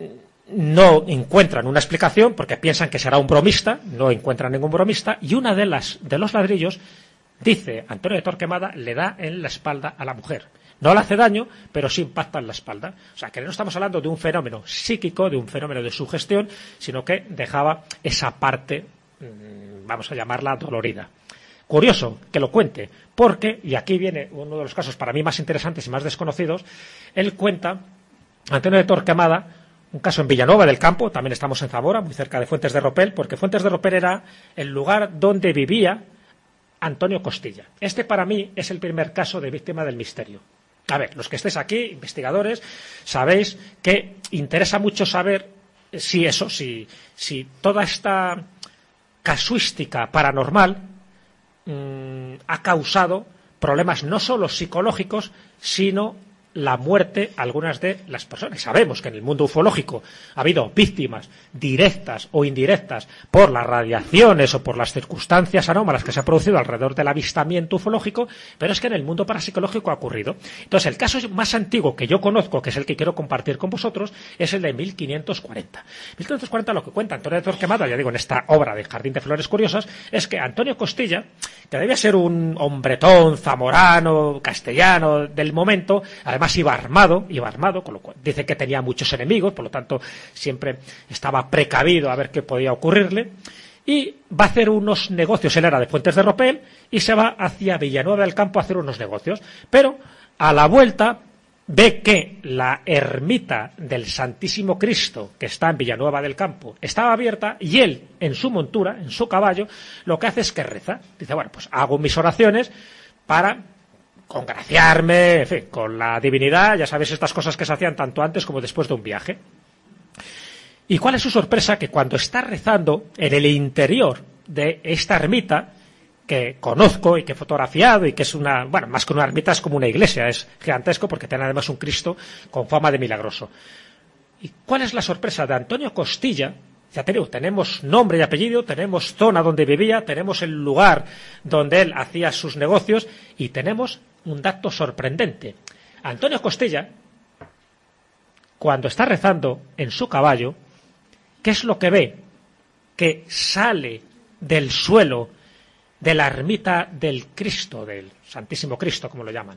no encuentran una explicación porque piensan que será un bromista, no encuentran ningún bromista, y una de las de los ladrillos, dice Antonio de Torquemada, le da en la espalda a la mujer. No le hace daño, pero sí impacta en la espalda. O sea, que no estamos hablando de un fenómeno psíquico, de un fenómeno de sugestión, sino que dejaba esa parte, vamos a llamarla dolorida. Curioso que lo cuente, porque, y aquí viene uno de los casos para mí más interesantes y más desconocidos, él cuenta, Antonio de Torquemada, un caso en Villanueva del Campo, también estamos en Zamora, muy cerca de Fuentes de Ropel, porque Fuentes de Ropel era el lugar donde vivía Antonio Costilla. Este para mí es el primer caso de víctima del misterio. A ver, los que estéis aquí, investigadores, sabéis que interesa mucho saber si eso, si, si toda esta casuística paranormal mmm, ha causado problemas no solo psicológicos, sino la muerte a algunas de las personas. Sabemos que en el mundo ufológico ha habido víctimas directas o indirectas por las radiaciones o por las circunstancias anómalas que se han producido alrededor del avistamiento ufológico, pero es que en el mundo parapsicológico ha ocurrido. Entonces, el caso más antiguo que yo conozco, que es el que quiero compartir con vosotros, es el de mil quinientos cuarenta. mil quinientos cuarenta, lo que cuenta Antonio de Torquemada, ya digo, en esta obra de Jardín de Flores Curiosas, es que Antonio Costilla, que debía ser un hombretón zamorano, castellano del momento, además iba armado, iba armado, con lo cual dice que tenía muchos enemigos, por lo tanto siempre estaba precavido a ver qué podía ocurrirle, y va a hacer unos negocios. Él era de Fuentes de Ropel y se va hacia Villanueva del Campo a hacer unos negocios, pero a la vuelta ve que la ermita del Santísimo Cristo, que está en Villanueva del Campo, estaba abierta, y él, en su montura, en su caballo, lo que hace es que reza. Dice, bueno, pues hago mis oraciones para congraciarme, en fin, con la divinidad. Ya sabéis, estas cosas que se hacían tanto antes como después de un viaje. ¿Y cuál es su sorpresa? Que cuando está rezando en el interior de esta ermita, que conozco y que he fotografiado, y que es una, bueno, más que una ermita, es como una iglesia, es gigantesco porque tiene además un Cristo con fama de milagroso. ¿Y cuál es la sorpresa? De Antonio Costilla, ya tenemos, tenemos nombre y apellido, tenemos zona donde vivía, tenemos el lugar donde él hacía sus negocios, y tenemos un dato sorprendente. Antonio Costilla, cuando está rezando en su caballo, ¿qué es lo que ve? Que sale del suelo de la ermita del Cristo, del Santísimo Cristo, como lo llaman.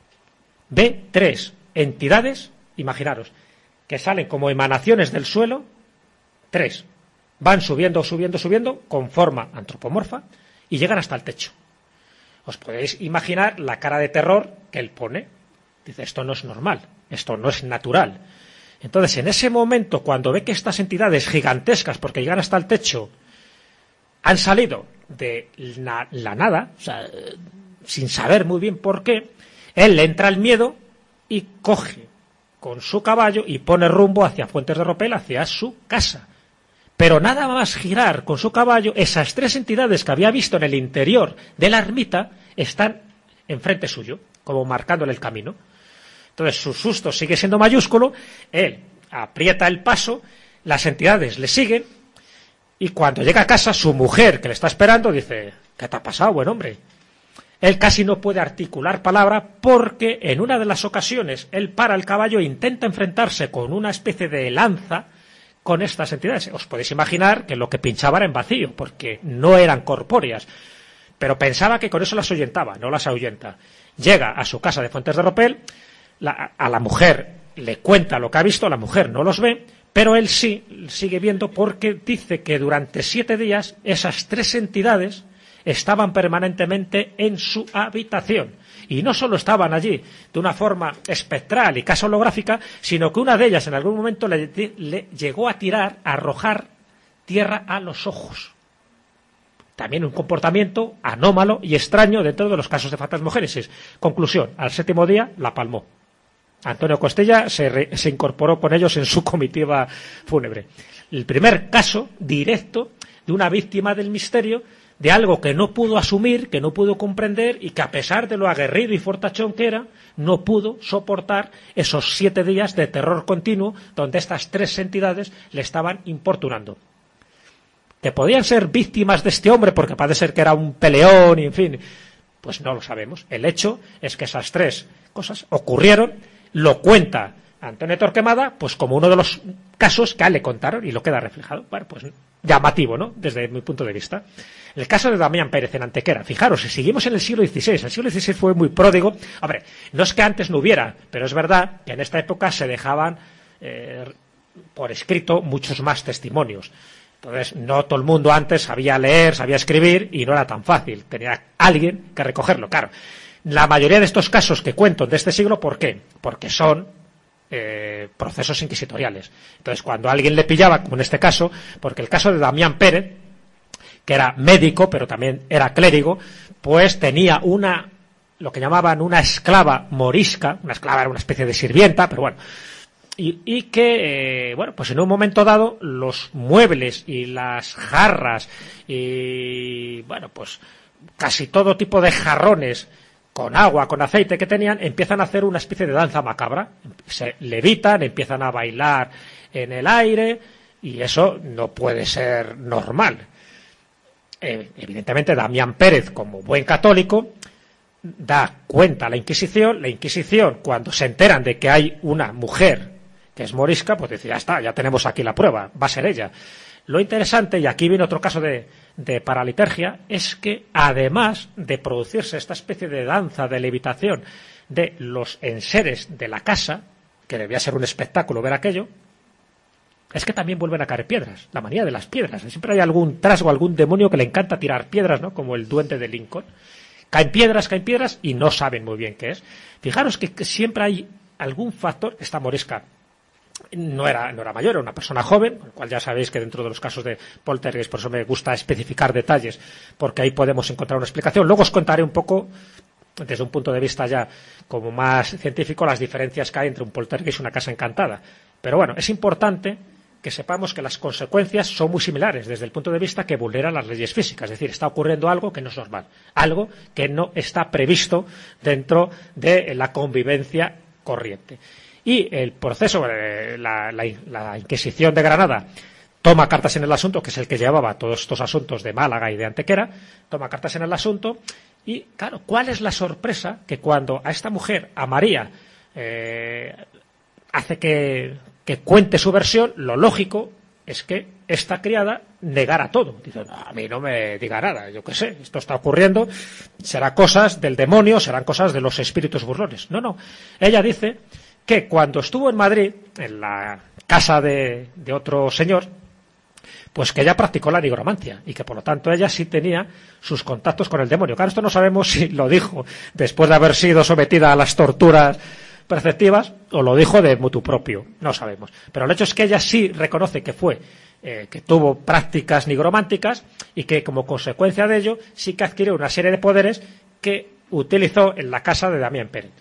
Ve tres entidades, imaginaros, que salen como emanaciones del suelo, tres, van subiendo, subiendo, subiendo, con forma antropomorfa, y llegan hasta el techo. Os podéis imaginar la cara de terror que él pone. Dice, esto no es normal, esto no es natural. Entonces, en ese momento, cuando ve que estas entidades gigantescas, porque llegan hasta el techo, han salido de la, la nada, o sea, sin saber muy bien por qué, él le entra el miedo y coge con su caballo y pone rumbo hacia Fuentes de Ropel, hacia su casa. Pero nada más girar con su caballo, esas tres entidades que había visto en el interior de la ermita están enfrente suyo, como marcándole el camino. Entonces su susto sigue siendo mayúsculo, él aprieta el paso, las entidades le siguen, y cuando llega a casa, su mujer, que le está esperando, dice, ¿qué te ha pasado, buen hombre? Él casi no puede articular palabra, porque en una de las ocasiones él para el caballo e intenta enfrentarse con una especie de lanza con estas entidades. Os podéis imaginar que lo que pinchaba era en vacío, porque no eran corpóreas, pero pensaba que con eso las ahuyentaba, no las ahuyenta. Llega a su casa de Fuentes de Ropel, la, a la mujer le cuenta lo que ha visto, la mujer no los ve, pero él sí sigue viendo, porque dice que durante siete días esas tres entidades estaban permanentemente en su habitación. Y no solo estaban allí de una forma espectral y casi holográfica, sino que una de ellas en algún momento le, le llegó a tirar, a arrojar tierra a los ojos. También un comportamiento anómalo y extraño dentro de los casos de fantasmogénesis. Conclusión, al séptimo día la palmó. Antonio Costilla se, re, se incorporó con ellos en su comitiva fúnebre. El primer caso directo de una víctima del misterio, de algo que no pudo asumir, que no pudo comprender, y que a pesar de lo aguerrido y fortachón que era, no pudo soportar esos siete días de terror continuo donde estas tres entidades le estaban importunando. ¿Que podían ser víctimas de este hombre porque parece ser que era un peleón y en fin? Pues no lo sabemos. El hecho es que esas tres cosas ocurrieron. Lo cuenta Antonio Torquemada, pues como uno de los casos que a él le contaron, y lo queda reflejado. Bueno, pues llamativo, ¿no?, desde mi punto de vista. El caso de Damián Pérez en Antequera. Fijaros, si seguimos en el siglo dieciséis, el siglo dieciséis fue muy pródigo. Hombre, no es que antes no hubiera, pero es verdad que en esta época se dejaban eh, por escrito muchos más testimonios. Entonces, no todo el mundo antes sabía leer, sabía escribir, y no era tan fácil. Tenía alguien que recogerlo, claro. La mayoría de estos casos que cuento de este siglo, ¿por qué? Porque son eh, procesos inquisitoriales. Entonces, cuando a alguien le pillaba, como en este caso, porque el caso de Damián Pérez, que era médico, pero también era clérigo, pues tenía una, lo que llamaban una esclava morisca, una esclava era una especie de sirvienta, pero bueno, y, y que, eh, bueno, pues en un momento dado, los muebles y las jarras y, bueno, pues casi todo tipo de jarrones con agua, con aceite que tenían, empiezan a hacer una especie de danza macabra. Se levitan, empiezan a bailar en el aire, y eso no puede ser normal. Eh, evidentemente, Damián Pérez, como buen católico, da cuenta a la Inquisición. La Inquisición, cuando se enteran de que hay una mujer que es morisca, pues dice, ya está, ya tenemos aquí la prueba, va a ser ella. Lo interesante, y aquí viene otro caso de, de paralitergia, es que además de producirse esta especie de danza de levitación de los enseres de la casa, que debía ser un espectáculo ver aquello, es que también vuelven a caer piedras, la manía de las piedras. Siempre hay algún trasgo, algún demonio que le encanta tirar piedras, ¿no?, como el duende de Lincoln. Caen piedras, caen piedras y no saben muy bien qué es. Fijaros que siempre hay algún factor. Esta morisca no era, no era mayor, era una persona joven, con lo cual ya sabéis que dentro de los casos de poltergeist, por eso me gusta especificar detalles, porque ahí podemos encontrar una explicación. Luego os contaré un poco, desde un punto de vista ya como más científico, las diferencias que hay entre un poltergeist y una casa encantada. Pero bueno, es importante que sepamos que las consecuencias son muy similares desde el punto de vista que vulneran las leyes físicas. Es decir, está ocurriendo algo que no es normal, algo que no está previsto dentro de la convivencia corriente. Y el proceso, eh, la, la, la Inquisición de Granada toma cartas en el asunto, que es el que llevaba todos estos asuntos de Málaga y de Antequera, toma cartas en el asunto y, claro, ¿cuál es la sorpresa? Que cuando a esta mujer, a María, eh, hace que, que cuente su versión, lo lógico es que esta criada negara todo. Dice, no, a mí no me diga nada, yo qué sé, esto está ocurriendo, será cosas del demonio, serán cosas de los espíritus burlones. No, no, ella dice que cuando estuvo en Madrid, en la casa de, de otro señor, pues que ella practicó la nigromancia y que por lo tanto ella sí tenía sus contactos con el demonio. Claro, esto no sabemos si lo dijo después de haber sido sometida a las torturas perceptivas o lo dijo de motu propio, no sabemos. Pero el hecho es que ella sí reconoce que fue, eh, que tuvo prácticas nigrománticas y que como consecuencia de ello sí que adquirió una serie de poderes que utilizó en la casa de Damián Pérez.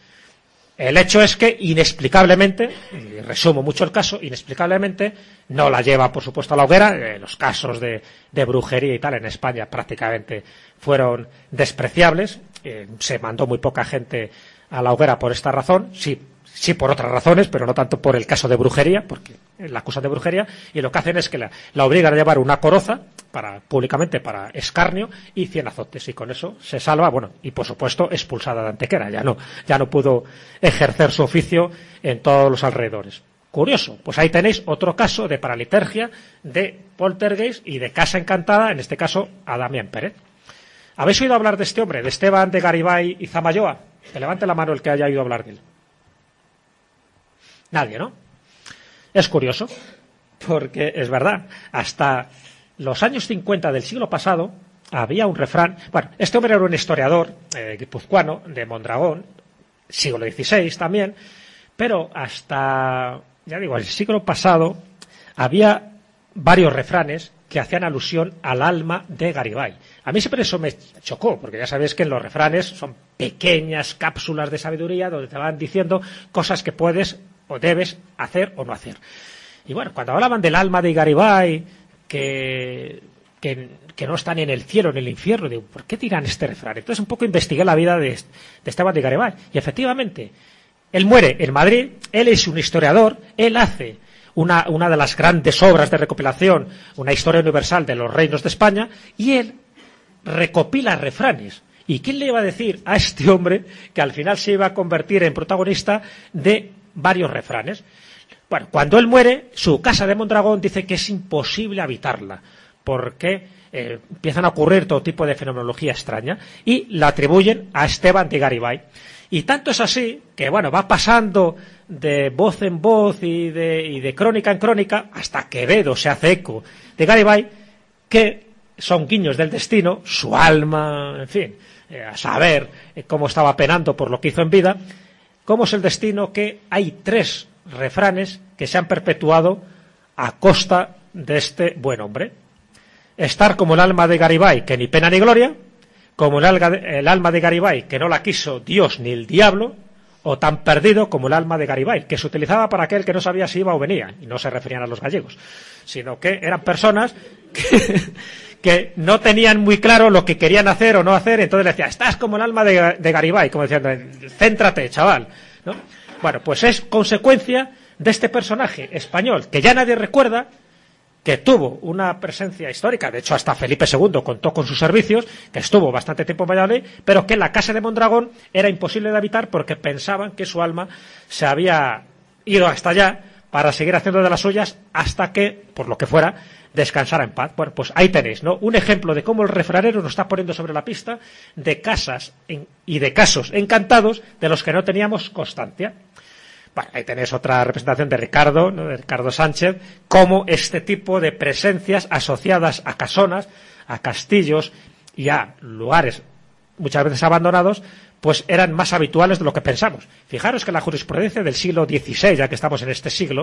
El hecho es que, inexplicablemente, y resumo mucho el caso, inexplicablemente, no la lleva, por supuesto, a la hoguera. Eh, los casos de, de brujería y tal en España prácticamente fueron despreciables. Eh, se mandó muy poca gente a la hoguera por esta razón. Sí, sí por otras razones, pero no tanto por el caso de brujería, porque la acusan de brujería, y lo que hacen es que la, la obligan a llevar una coroza, para, públicamente para escarnio, y cien azotes, y con eso se salva, bueno, y por supuesto expulsada de Antequera, ya no, ya no pudo ejercer su oficio en todos los alrededores. Curioso, pues ahí tenéis otro caso de paraliturgia, de poltergeist y de casa encantada, en este caso a Damián Pérez. ¿Habéis oído hablar de este hombre, de Esteban de Garibay y Zamayoa? Que levante la mano el que haya oído hablar de él. Nadie, ¿no? Es curioso, porque es verdad, hasta los años cincuenta del siglo pasado había un refrán. Bueno, este hombre era un historiador eh, guipuzcoano de Mondragón, siglo dieciséis también, pero hasta, ya digo, el siglo pasado había varios refranes que hacían alusión al alma de Garibay. A mí siempre eso me chocó, porque ya sabéis que en los refranes son pequeñas cápsulas de sabiduría donde te van diciendo cosas que puedes o debes hacer o no hacer. Y bueno, cuando hablaban del alma de Garibay, que, que, que no está ni en el cielo ni en el infierno, digo, ¿por qué tiran este refrán? Entonces un poco investigué la vida de, de Esteban de Garibay, y efectivamente, él muere en Madrid, él es un historiador, él hace una, una de las grandes obras de recopilación, una historia universal de los reinos de España, y él recopila refranes. ¿Y quién le iba a decir a este hombre que al final se iba a convertir en protagonista de varios refranes? Bueno, cuando él muere, su casa de Mondragón dice que es imposible habitarla, porque eh, empiezan a ocurrir todo tipo de fenomenología extraña, y la atribuyen a Esteban de Garibay. Y tanto es así que, bueno, va pasando de voz en voz y de, y de crónica en crónica, hasta que Quevedo se hace eco de Garibay, que son guiños del destino, su alma, en fin, eh, a saber eh, cómo estaba penando por lo que hizo en vida. ¿Cómo es el destino? Que hay tres refranes que se han perpetuado a costa de este buen hombre. Estar como el alma de Garibay, que ni pena ni gloria, como el, alga, el alma de Garibay, que no la quiso Dios ni el diablo, o tan perdido como el alma de Garibay, que se utilizaba para aquel que no sabía si iba o venía, y no se referían a los gallegos, sino que eran personas que, que no tenían muy claro lo que querían hacer o no hacer, entonces le decía, estás como el alma de, de Garibay, como diciendo, céntrate, chaval, ¿no? Bueno, pues es consecuencia de este personaje español, que ya nadie recuerda, que tuvo una presencia histórica, de hecho hasta Felipe segundo contó con sus servicios, que estuvo bastante tiempo en Valladolid, pero que la casa de Mondragón era imposible de habitar porque pensaban que su alma se había ido hasta allá para seguir haciendo de las suyas hasta que, por lo que fuera, descansara en paz. Bueno, pues ahí tenéis, ¿no? Un ejemplo de cómo el refranero nos está poniendo sobre la pista de casas en, y de casos encantados de los que no teníamos constancia. Bueno, ahí tenéis otra representación de Ricardo, ¿no? De Ricardo Sánchez, cómo este tipo de presencias asociadas a casonas, a castillos y a lugares muchas veces abandonados, pues eran más habituales de lo que pensamos. Fijaros que la jurisprudencia del siglo dieciséis, ya que estamos en este siglo,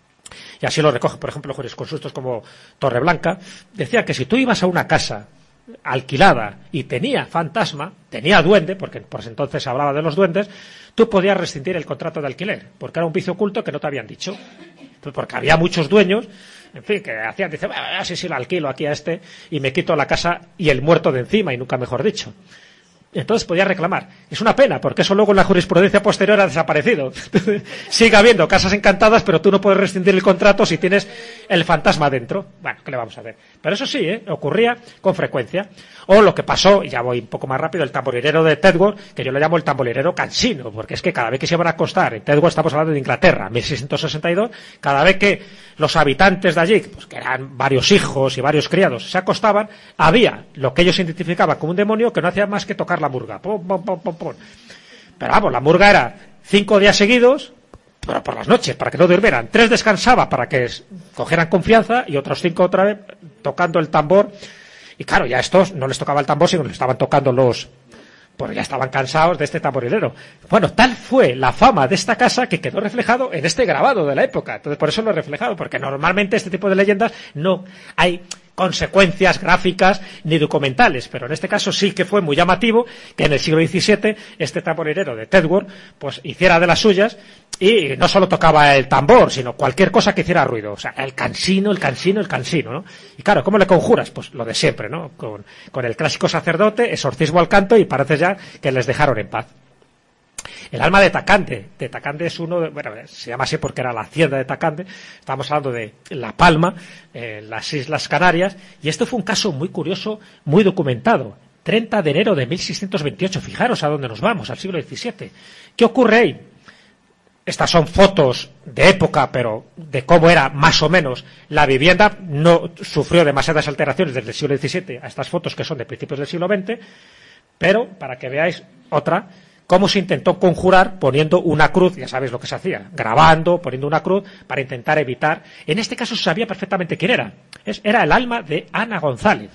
y así lo recoge, por ejemplo, jurisconsultos como Torreblanca, decía que si tú ibas a una casa alquilada y tenía fantasma, tenía duende, porque por entonces se hablaba de los duendes, tú podías rescindir el contrato de alquiler, porque era un vicio oculto que no te habían dicho. Porque había muchos dueños, en fin, que hacían, dicen, ah, sí, sí, lo alquilo aquí a este y me quito la casa y el muerto de encima, y nunca mejor dicho. Entonces podía reclamar. Es una pena, porque eso luego en la jurisprudencia posterior ha desaparecido. Sigue habiendo casas encantadas, pero tú no puedes rescindir el contrato si tienes el fantasma dentro. Bueno, ¿qué le vamos a hacer? Pero eso sí, ¿eh? Ocurría con frecuencia. O lo que pasó, y ya voy un poco más rápido, el tamborilero de Tedworth, que yo le llamo el tamborilero cansino, porque es que cada vez que se iban a acostar, en Tedworth estamos hablando de Inglaterra, mil seiscientos sesenta y dos, cada vez que los habitantes de allí, pues que eran varios hijos y varios criados, se acostaban, había lo que ellos identificaban como un demonio que no hacía más que tocar la murga. Pum, pum, pum, pum, pum. Pero vamos, la murga era cinco días seguidos, pero por las noches, para que no durmieran. Tres descansaba para que cogieran confianza y otros cinco otra vez tocando el tambor. Y claro, ya a estos no les tocaba el tambor, sino les estaban tocando los... Pues ya estaban cansados de este tamborilero. Bueno, tal fue la fama de esta casa que quedó reflejado en este grabado de la época. Entonces, por eso lo he reflejado, porque normalmente este tipo de leyendas no hay consecuencias gráficas ni documentales, pero en este caso sí que fue muy llamativo que en el siglo diecisiete este tamborilero de Tedworth pues hiciera de las suyas y no solo tocaba el tambor, sino cualquier cosa que hiciera ruido, o sea, el cansino, el cansino, el cansino, ¿no? Y claro, ¿cómo le conjuras? Pues lo de siempre, ¿no? Con, con el clásico sacerdote, exorcismo al canto, y parece ya que les dejaron en paz. El alma de Tacande, de Tacande es uno, de, bueno, se llama así porque era la hacienda de Tacande, estamos hablando de La Palma, eh, las Islas Canarias, y esto fue un caso muy curioso, muy documentado, treinta de enero de mil seiscientos veintiocho, fijaros a dónde nos vamos, al siglo diecisiete. ¿Qué ocurre ahí? Estas son fotos de época, pero de cómo era más o menos la vivienda, no sufrió demasiadas alteraciones desde el siglo diecisiete a estas fotos que son de principios del siglo veinte, pero para que veáis otra, cómo se intentó conjurar poniendo una cruz, ya sabéis lo que se hacía, grabando, poniendo una cruz para intentar evitar. En este caso se sabía perfectamente quién era. Es, era el alma de Ana González.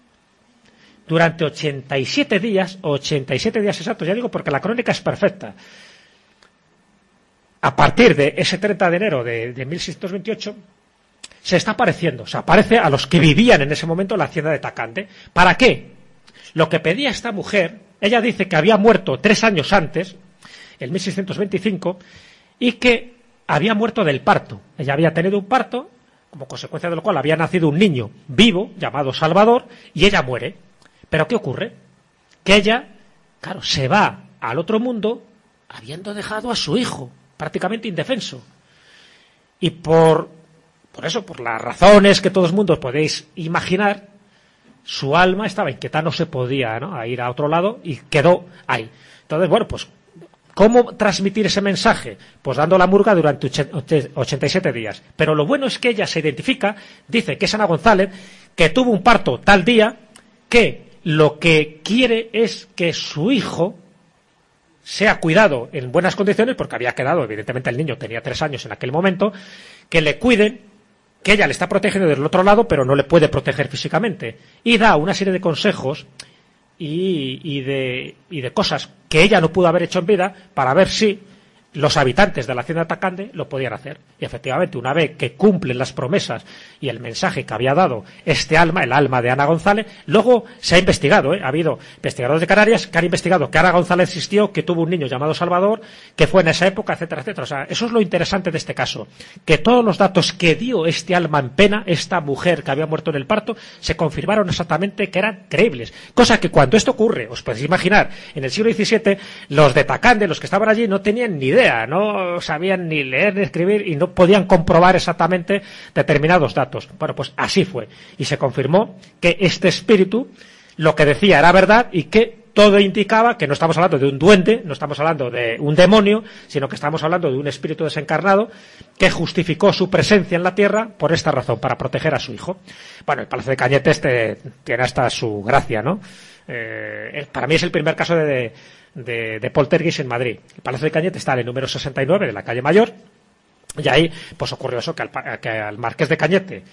Durante ochenta y siete días, ochenta y siete días exactos, ya digo porque la crónica es perfecta. A partir de ese treinta de enero de, de mil seiscientos veintiocho, se está apareciendo, se aparece a los que vivían en ese momento en la hacienda de Tacande. ¿Para qué? Lo que pedía esta mujer, ella dice que había muerto tres años antes, en mil seiscientos veinticinco, y que había muerto del parto. Ella había tenido un parto, como consecuencia de lo cual había nacido un niño vivo, llamado Salvador, y ella muere. ¿Pero qué ocurre? Que ella, claro, se va al otro mundo habiendo dejado a su hijo, prácticamente indefenso. Y por, por eso, por las razones que todos mundos podéis imaginar, su alma estaba inquieta, no se podía, ¿no?, a ir a otro lado y quedó ahí. Entonces, bueno, pues, ¿cómo transmitir ese mensaje? Pues dando la murga durante ochenta y siete días. Pero lo bueno es que ella se identifica, dice que es Ana González, que tuvo un parto tal día, que lo que quiere es que su hijo sea cuidado en buenas condiciones, porque había quedado, evidentemente el niño tenía tres años en aquel momento, que le cuiden, que ella le está protegiendo del otro lado, pero no le puede proteger físicamente. Y da una serie de consejos y, y, de, y de cosas que ella no pudo haber hecho en vida para ver si los habitantes de la hacienda de Tacande lo podían hacer. Y efectivamente, una vez que cumplen las promesas y el mensaje que había dado este alma, el alma de Ana González, luego se ha investigado, ¿eh? Ha habido investigadores de Canarias que han investigado que Ana González existió, que tuvo un niño llamado Salvador, que fue en esa época, etcétera, etcétera. O sea, eso es lo interesante de este caso, que todos los datos que dio este alma en pena, esta mujer que había muerto en el parto, se confirmaron exactamente que eran creíbles. Cosa que cuando esto ocurre, os podéis imaginar, en el siglo diecisiete, los de Tacande, los que estaban allí, no tenían ni idea, no sabían ni leer ni escribir y no podían comprobar exactamente determinados datos. Bueno, pues así fue. Y se confirmó que este espíritu lo que decía era verdad y que todo indicaba que no estamos hablando de un duende, no estamos hablando de un demonio, sino que estamos hablando de un espíritu desencarnado que justificó su presencia en la tierra por esta razón, para proteger a su hijo. Bueno, el Palacio de Cañete este tiene hasta su gracia, ¿no? Eh, para mí es el primer caso de, de, de poltergeist en Madrid. El Palacio de Cañete está en el número sesenta y nueve de la calle Mayor, y ahí pues ocurrió eso, que al, que al marqués de Cañete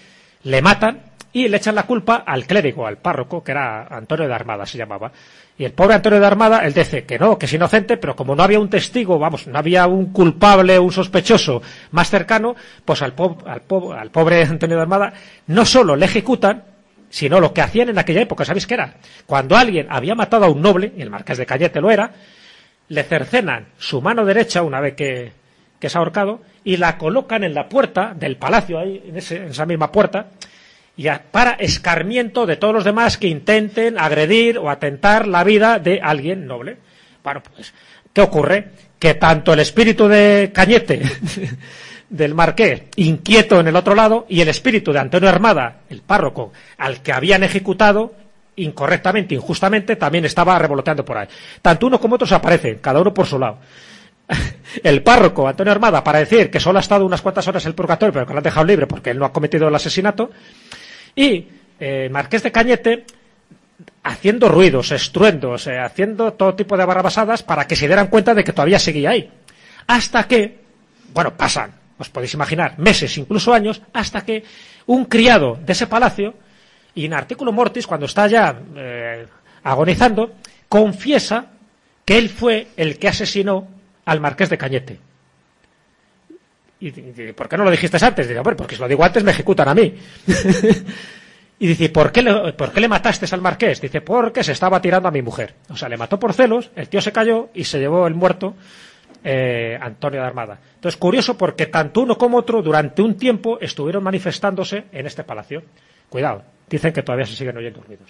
le matan y le echan la culpa al clérigo, al párroco, que era Antonio de Armada, se llamaba. Y el pobre Antonio de Armada, él dice que no, que es inocente, pero como no había un testigo, vamos, no había un culpable, un sospechoso más cercano, pues al, po al, po al pobre Antonio de Armada no solo le ejecutan, sino lo que hacían en aquella época, ¿sabéis qué era? Cuando alguien había matado a un noble, y el marqués de Cañete lo era, le cercenan su mano derecha una vez que, que es ahorcado y la colocan en la puerta del palacio, ahí en, ese, en esa misma puerta, y a, para escarmiento de todos los demás que intenten agredir o atentar la vida de alguien noble. Bueno, pues, ¿qué ocurre? Que tanto el espíritu de Cañete, del marqués, inquieto en el otro lado, y el espíritu de Antonio Armada, el párroco, al que habían ejecutado incorrectamente, injustamente, también estaba revoloteando por ahí. Tanto uno como otro se aparecen, cada uno por su lado. El párroco, Antonio Armada, para decir que solo ha estado unas cuantas horas en el purgatorio, pero que lo han dejado libre porque él no ha cometido el asesinato, y eh, Marqués de Cañete haciendo ruidos, estruendos, eh, haciendo todo tipo de barrabasadas para que se dieran cuenta de que todavía seguía ahí. Hasta que, bueno, pasan, os podéis imaginar, meses, incluso años, hasta que un criado de ese palacio, y en artículo mortis, cuando está ya eh, agonizando, confiesa que él fue el que asesinó al Marqués de Cañete. Y, y ¿por qué no lo dijiste antes? Dice, bueno, porque si lo digo antes me ejecutan a mí. Y dice, ¿por qué, le, ¿por qué le mataste al marqués? Dice, porque se estaba tirando a mi mujer. O sea, le mató por celos, el tío se cayó y se llevó el muerto eh, Antonio de Armada. Entonces, curioso porque tanto uno como otro durante un tiempo estuvieron manifestándose en este palacio. Cuidado, dicen que todavía se siguen oyendo ruidos.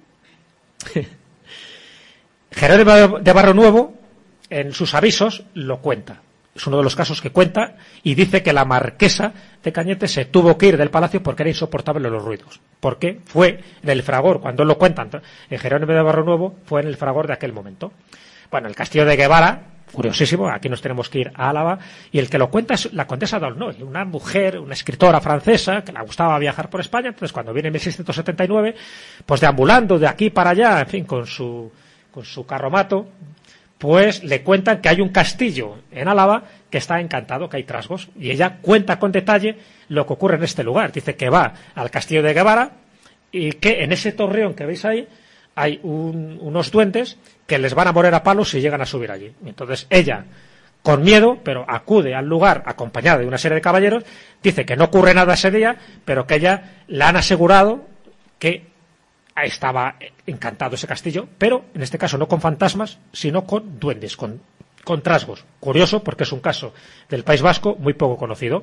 Jerónimo de Barrio Nuevo, en sus avisos, lo cuenta. Es uno de los casos que cuenta y dice que la marquesa de Cañete se tuvo que ir del palacio porque era insoportable los ruidos. Porque fue en el fragor, cuando lo cuentan, en Jerónimo de Barrio Nuevo, fue en el fragor de aquel momento. Bueno, el castillo de Guevara, curiosísimo, aquí nos tenemos que ir a Álava, y el que lo cuenta es la condesa d'Aulnoy, una mujer, una escritora francesa que le gustaba viajar por España. Entonces, cuando viene en mil seiscientos setenta y nueve, pues deambulando de aquí para allá, en fin, con su, con su carromato, pues le cuentan que hay un castillo en Álava que está encantado, que hay trasgos, y ella cuenta con detalle lo que ocurre en este lugar. Dice que va al castillo de Guevara y que en ese torreón que veis ahí hay un, unos duendes que les van a morir a palos si llegan a subir allí. Entonces ella, con miedo, pero acude al lugar acompañada de una serie de caballeros, dice que no ocurre nada ese día, pero que ella le han asegurado que estaba encantado ese castillo, pero en este caso no con fantasmas, sino con duendes, con, con trasgos. Curioso, porque es un caso del País Vasco muy poco conocido.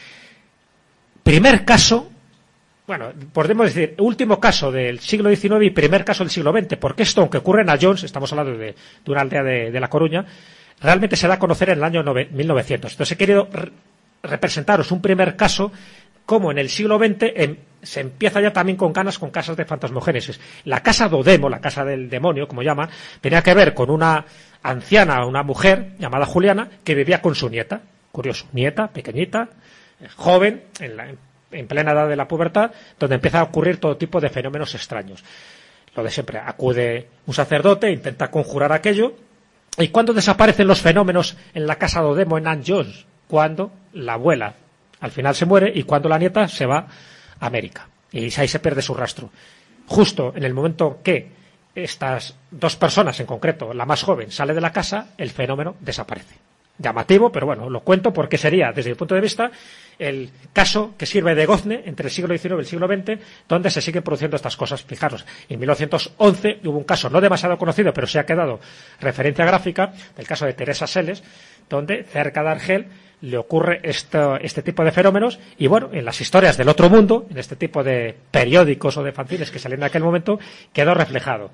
Primer caso, bueno, podemos decir, último caso del siglo diecinueve y primer caso del siglo veinte, porque esto, aunque ocurre en Ayons, estamos hablando de, de una aldea de, de La Coruña, realmente se da a conocer en el año mil novecientos. Entonces he querido re representaros un primer caso como en el siglo veinte en, se empieza ya también con ganas con casas de fantasmogénesis. La casa Dodemo, la casa del demonio, como llaman, tenía que ver con una anciana, una mujer llamada Juliana, que vivía con su nieta. Curioso, nieta, pequeñita, joven, en, la, en plena edad de la pubertad, donde empieza a ocurrir todo tipo de fenómenos extraños. Lo de siempre, acude un sacerdote, intenta conjurar aquello. ¿Y cuándo desaparecen los fenómenos en la casa Dodemo en Ayons? Cuando la abuela al final se muere y cuando la nieta se va a América. Y ahí se pierde su rastro. Justo en el momento que estas dos personas, en concreto, la más joven, sale de la casa, el fenómeno desaparece. Llamativo, pero bueno, lo cuento porque sería, desde mi punto de vista, el caso que sirve de gozne entre el siglo diecinueve y el siglo veinte, donde se siguen produciendo estas cosas. Fijaros, en mil novecientos once hubo un caso no demasiado conocido, pero sí ha quedado referencia gráfica, del caso de Teresa Seles, donde cerca de Argel le ocurre esto, este tipo de fenómenos, y bueno, en las historias del otro mundo, en este tipo de periódicos o de fanzines que salían en aquel momento, quedó reflejado.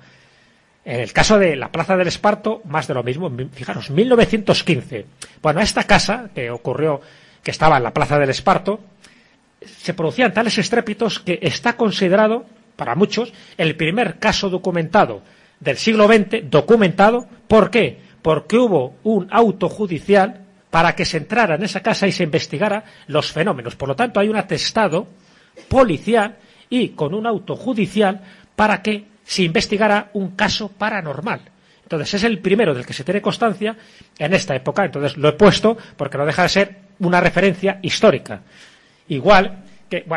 En el caso de la Plaza del Esparto, más de lo mismo. Fijaros, mil novecientos quince. Bueno, esta casa que ocurrió, que estaba en la Plaza del Esparto, se producían tales estrépitos que está considerado, para muchos, el primer caso documentado del siglo veinte, documentado. ¿Por qué? Porque hubo un auto judicial para que se entrara en esa casa y se investigara los fenómenos. Por lo tanto, hay un atestado policial y con un auto judicial para que se investigara un caso paranormal. Entonces, es el primero del que se tiene constancia en esta época. Entonces, lo he puesto porque no deja de ser una referencia histórica. Igual que, bueno,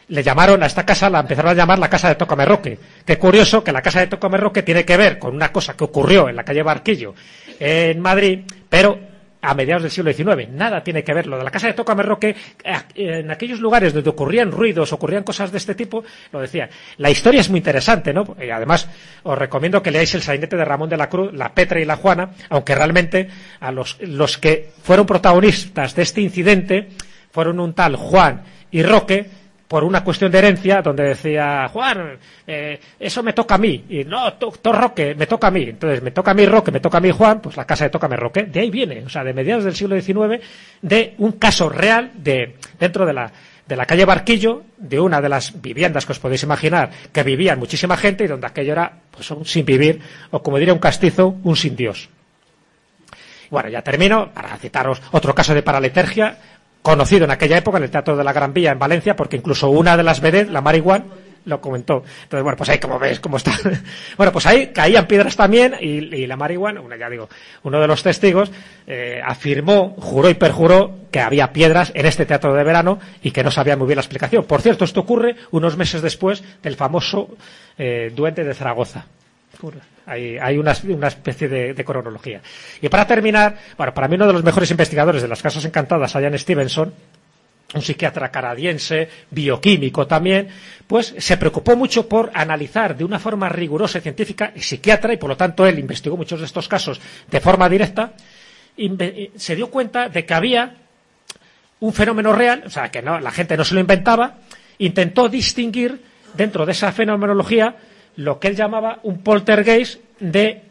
le llamaron a esta casa, la empezaron a llamar la casa de Tócame Roque. Qué curioso que la casa de Tócame Roque tiene que ver con una cosa que ocurrió en la calle Barquillo, en Madrid, pero a mediados del siglo diecinueve. Nada tiene que ver. Lo de la casa de Tócame Roque, en aquellos lugares donde ocurrían ruidos, ocurrían cosas de este tipo, lo decía. La historia es muy interesante, ¿no? Y además, os recomiendo que leáis el sainete de Ramón de la Cruz, La Petra y la Juana, aunque realmente a los, los que fueron protagonistas de este incidente fueron un tal Juan y Roque, por una cuestión de herencia, donde decía, Juan, eh, eso me toca a mí, y no, tú, tú Roque, me toca a mí, entonces me toca a mí Roque, me toca a mí Juan, pues la casa de Tócame Roque, de ahí viene, o sea, de mediados del siglo diecinueve, de un caso real de dentro de la de la calle Barquillo, de una de las viviendas que os podéis imaginar, que vivían muchísima gente, y donde aquello era, pues, un sin vivir, o como diría un castizo, un sin Dios. Bueno, ya termino, para citaros otro caso de paraletergia, conocido en aquella época en el Teatro de la Gran Vía en Valencia, porque incluso una de las vedettes, la Marihuana, lo comentó. Entonces, bueno, pues ahí como ves cómo está. Bueno, pues ahí caían piedras también, y, y la Marihuana, una, ya digo, uno de los testigos, eh, afirmó, juró y perjuró que había piedras en este teatro de verano y que no sabía muy bien la explicación. Por cierto, esto ocurre unos meses después del famoso eh, Duende de Zaragoza. Hay, hay una, una especie de, de cronología. Y para terminar, bueno, para mí uno de los mejores investigadores de las casas encantadas, Ian Stevenson, un psiquiatra canadiense, bioquímico también, pues se preocupó mucho por analizar de una forma rigurosa y científica, y psiquiatra, y por lo tanto él investigó muchos de estos casos de forma directa, y se dio cuenta de que había un fenómeno real, o sea, que no, la gente no se lo inventaba, intentó distinguir dentro de esa fenomenología lo que él llamaba un poltergeist de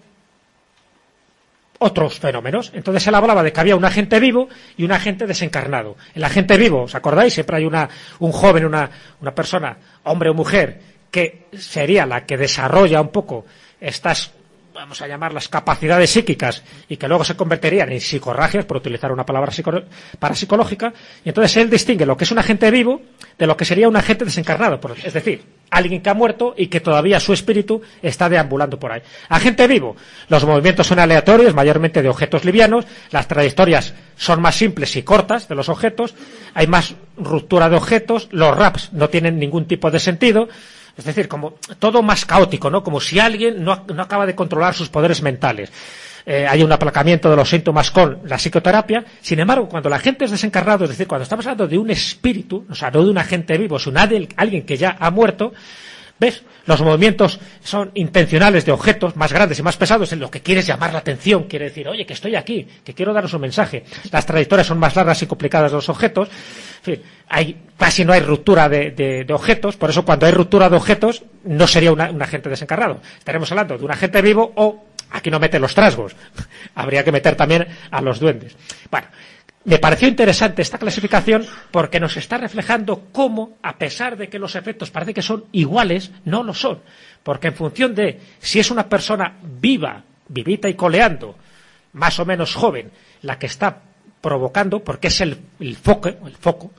otros fenómenos. Entonces él hablaba de que había un agente vivo y un agente desencarnado. El agente vivo, ¿os acordáis? Siempre hay una, un joven, una, una persona, hombre o mujer, que sería la que desarrolla un poco estas, vamos a llamarlas, capacidades psíquicas, y que luego se convertirían en psicorragias, por utilizar una palabra psico parapsicológica, y entonces él distingue lo que es un agente vivo de lo que sería un agente desencarnado, es decir, alguien que ha muerto y que todavía su espíritu está deambulando por ahí. Agente vivo, los movimientos son aleatorios, mayormente de objetos livianos, las trayectorias son más simples y cortas de los objetos, hay más ruptura de objetos, los raps no tienen ningún tipo de sentido. Es decir, como todo más caótico, ¿no? Como si alguien no, no acaba de controlar sus poderes mentales. Eh, hay un aplacamiento de los síntomas con la psicoterapia. Sin embargo, cuando la gente es desencarnado, es decir, cuando estamos hablando de un espíritu, o sea, no de un agente vivo, sino de alguien que ya ha muerto, ¿ves? Los movimientos son intencionales de objetos más grandes y más pesados, en lo que quieres llamar la atención, quiere decir, oye, que estoy aquí, que quiero daros un mensaje. Las trayectorias son más largas y complicadas de los objetos. En fin, hay, casi no hay ruptura de, de, de objetos, por eso cuando hay ruptura de objetos no sería una, un agente desencarnado. Estaremos hablando de un agente vivo o, aquí no mete los trasgos, habría que meter también a los duendes. Bueno, me pareció interesante esta clasificación porque nos está reflejando cómo, a pesar de que los efectos parece que son iguales, no lo son. Porque en función de si es una persona viva, vivita y coleando, más o menos joven, la que está provocando, porque es el, el foco, el foco,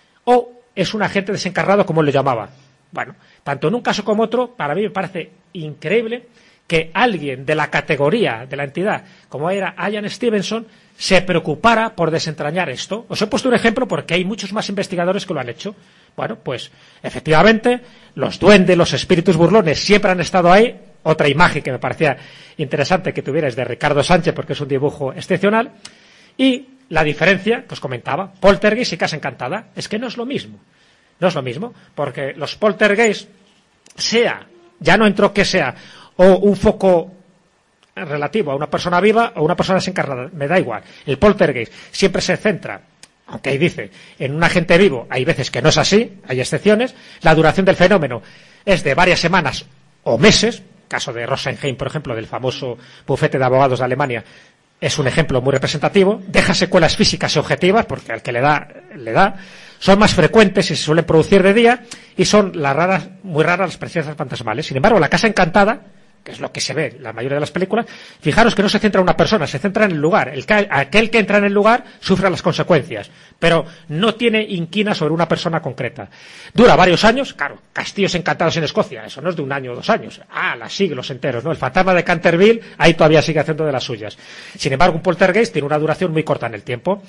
o es un agente desencarnado, como él lo llamaba. Bueno, tanto en un caso como otro, para mí me parece increíble que alguien de la categoría, de la entidad, como era Ian Stevenson, se preocupara por desentrañar esto. Os he puesto un ejemplo porque hay muchos más investigadores que lo han hecho. Bueno, pues, efectivamente, los duendes, los espíritus burlones siempre han estado ahí. Otra imagen que me parecía interesante que tuvierais de Ricardo Sánchez, porque es un dibujo excepcional. Y la diferencia que os comentaba, poltergeist y casa encantada, es que no es lo mismo. No es lo mismo, porque los poltergeist, sea, ya no entró que sea, o un foco relativo a una persona viva o una persona desencarnada, me da igual. El poltergeist siempre se centra, aunque ahí dice, en un agente vivo, hay veces que no es así, hay excepciones. La duración del fenómeno es de varias semanas o meses, caso de Rosenheim, por ejemplo, del famoso bufete de abogados de Alemania, es un ejemplo muy representativo. Deja secuelas físicas y objetivas, porque al que le da, le da. Son más frecuentes y se suelen producir de día, y son las raras, muy raras las presencias fantasmales. Sin embargo, la casa encantada, que es lo que se ve en la mayoría de las películas, fijaros que no se centra en una persona, se centra en el lugar. El que, aquel que entra en el lugar sufre las consecuencias, pero no tiene inquina sobre una persona concreta. Dura varios años, claro, castillos encantados en Escocia, eso no es de un año o dos años, ah, las siglos enteros, ¿no? El fantasma de Canterville, ahí todavía sigue haciendo de las suyas. Sin embargo, un poltergeist tiene una duración muy corta en el tiempo.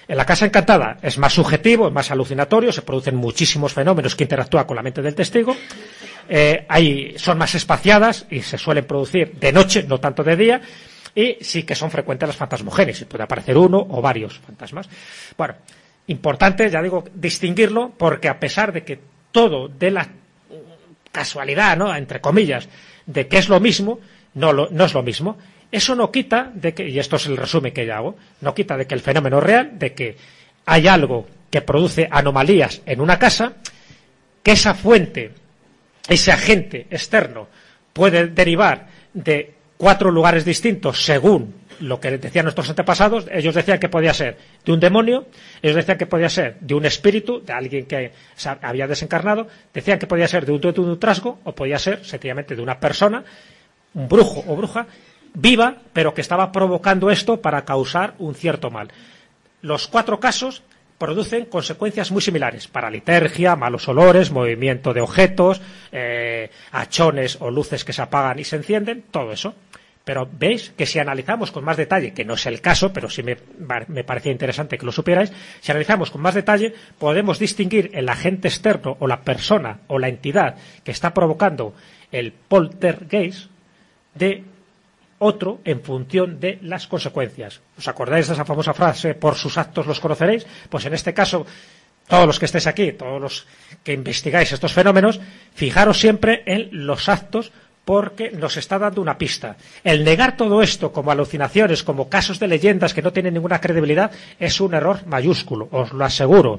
En la casa encantada es más subjetivo, es más alucinatorio, se producen muchísimos fenómenos que interactúan con la mente del testigo. Eh, hay, son más espaciadas y se suelen producir de noche, no tanto de día, y sí que son frecuentes las fantasmogénesis, puede aparecer uno o varios fantasmas. Bueno, importante, ya digo, distinguirlo, porque a pesar de que todo de la casualidad, ¿no?, entre comillas, de que es lo mismo, no, lo, no es lo mismo, eso no quita de que, y esto es el resumen que yo hago, no quita de que el fenómeno es real, de que hay algo que produce anomalías en una casa, que esa fuente, ese agente externo puede derivar de cuatro lugares distintos según lo que decían nuestros antepasados. Ellos decían que podía ser de un demonio, ellos decían que podía ser de un espíritu, de alguien que se había desencarnado, decían que podía ser de un tueto de un trasgo, o podía ser sencillamente de una persona, un brujo o bruja, viva, pero que estaba provocando esto para causar un cierto mal. Los cuatro casos producen consecuencias muy similares: paralitergia, malos olores, movimiento de objetos, eh, hachones o luces que se apagan y se encienden, todo eso. Pero veis que si analizamos con más detalle, que no es el caso, pero sí me, me parecía interesante que lo supierais, si analizamos con más detalle, podemos distinguir el agente externo o la persona o la entidad que está provocando el poltergeist de otro en función de las consecuencias. ¿Os acordáis de esa famosa frase, por sus actos los conoceréis? Pues en este caso, todos los que estéis aquí, todos los que investigáis estos fenómenos, fijaros siempre en los actos, porque nos está dando una pista. El negar todo esto como alucinaciones, como casos de leyendas que no tienen ninguna credibilidad, es un error mayúsculo, os lo aseguro.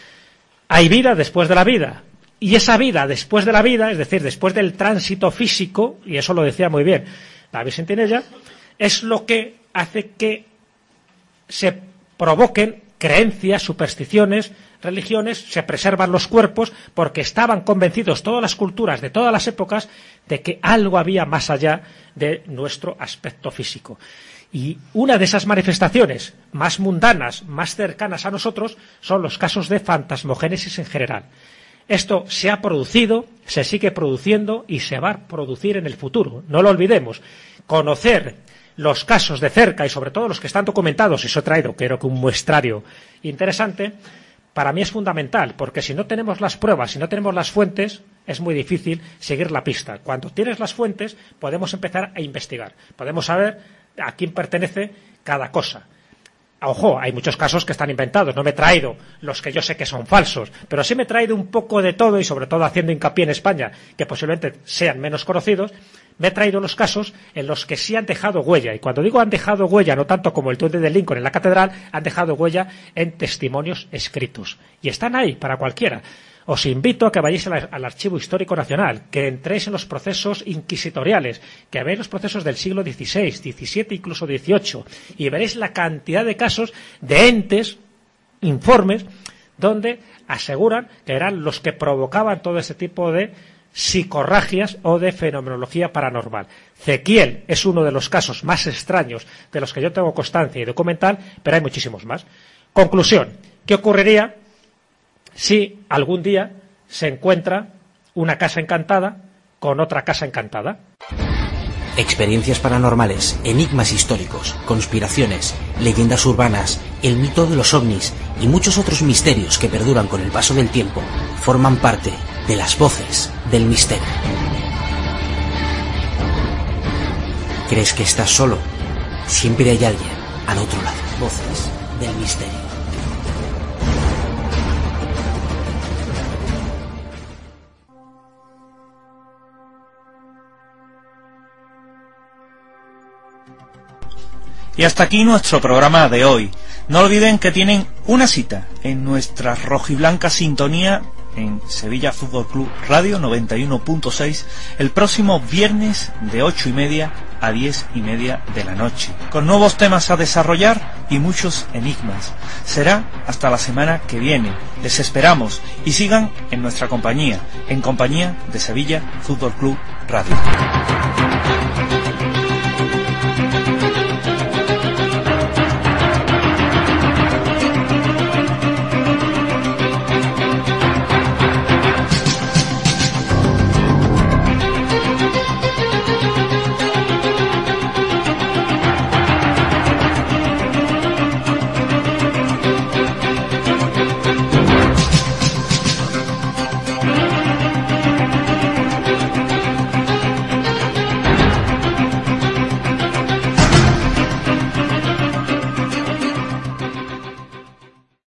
Hay vida después de la vida, y esa vida después de la vida, es decir, después del tránsito físico, y eso lo decía muy bien David Sentinella, es lo que hace que se provoquen creencias, supersticiones, religiones, se preservan los cuerpos, porque estaban convencidos todas las culturas de todas las épocas de que algo había más allá de nuestro aspecto físico. Y una de esas manifestaciones más mundanas, más cercanas a nosotros, son los casos de fantasmogénesis en general. Esto se ha producido, se sigue produciendo y se va a producir en el futuro. No lo olvidemos. Conocer los casos de cerca y sobre todo los que están documentados, y eso he traído, creo que un muestrario interesante, para mí es fundamental, porque si no tenemos las pruebas, si no tenemos las fuentes, es muy difícil seguir la pista. Cuando tienes las fuentes, podemos empezar a investigar. Podemos saber a quién pertenece cada cosa. Ojo, hay muchos casos que están inventados, no me he traído los que yo sé que son falsos, pero sí me he traído un poco de todo, y sobre todo haciendo hincapié en España, que posiblemente sean menos conocidos. Me he traído los casos en los que sí han dejado huella, y cuando digo han dejado huella, no tanto como el duende de Lincoln en la catedral, han dejado huella en testimonios escritos, y están ahí para cualquiera. Os invito a que vayáis al Archivo Histórico Nacional, que entréis en los procesos inquisitoriales, que veáis los procesos del siglo dieciséis, diecisiete, incluso dieciocho, y veréis la cantidad de casos de entes, informes, donde aseguran que eran los que provocaban todo ese tipo de psicorragias o de fenomenología paranormal. Zequiel es uno de los casos más extraños de los que yo tengo constancia y documental, pero hay muchísimos más. Conclusión: ¿qué ocurriría si algún día se encuentra una casa encantada con otra casa encantada? Experiencias paranormales, enigmas históricos, conspiraciones, leyendas urbanas, el mito de los ovnis y muchos otros misterios que perduran con el paso del tiempo forman parte de las voces del misterio. ¿Crees que estás solo? Siempre hay alguien al otro lado. Voces del misterio. Y hasta aquí nuestro programa de hoy. No olviden que tienen una cita en nuestra rojiblanca sintonía en Sevilla Fútbol Club Radio noventa y uno punto seis el próximo viernes de ocho y media a diez y media de la noche, con nuevos temas a desarrollar y muchos enigmas. Será hasta la semana que viene. Les esperamos y sigan en nuestra compañía, en compañía de Sevilla Fútbol Club Radio.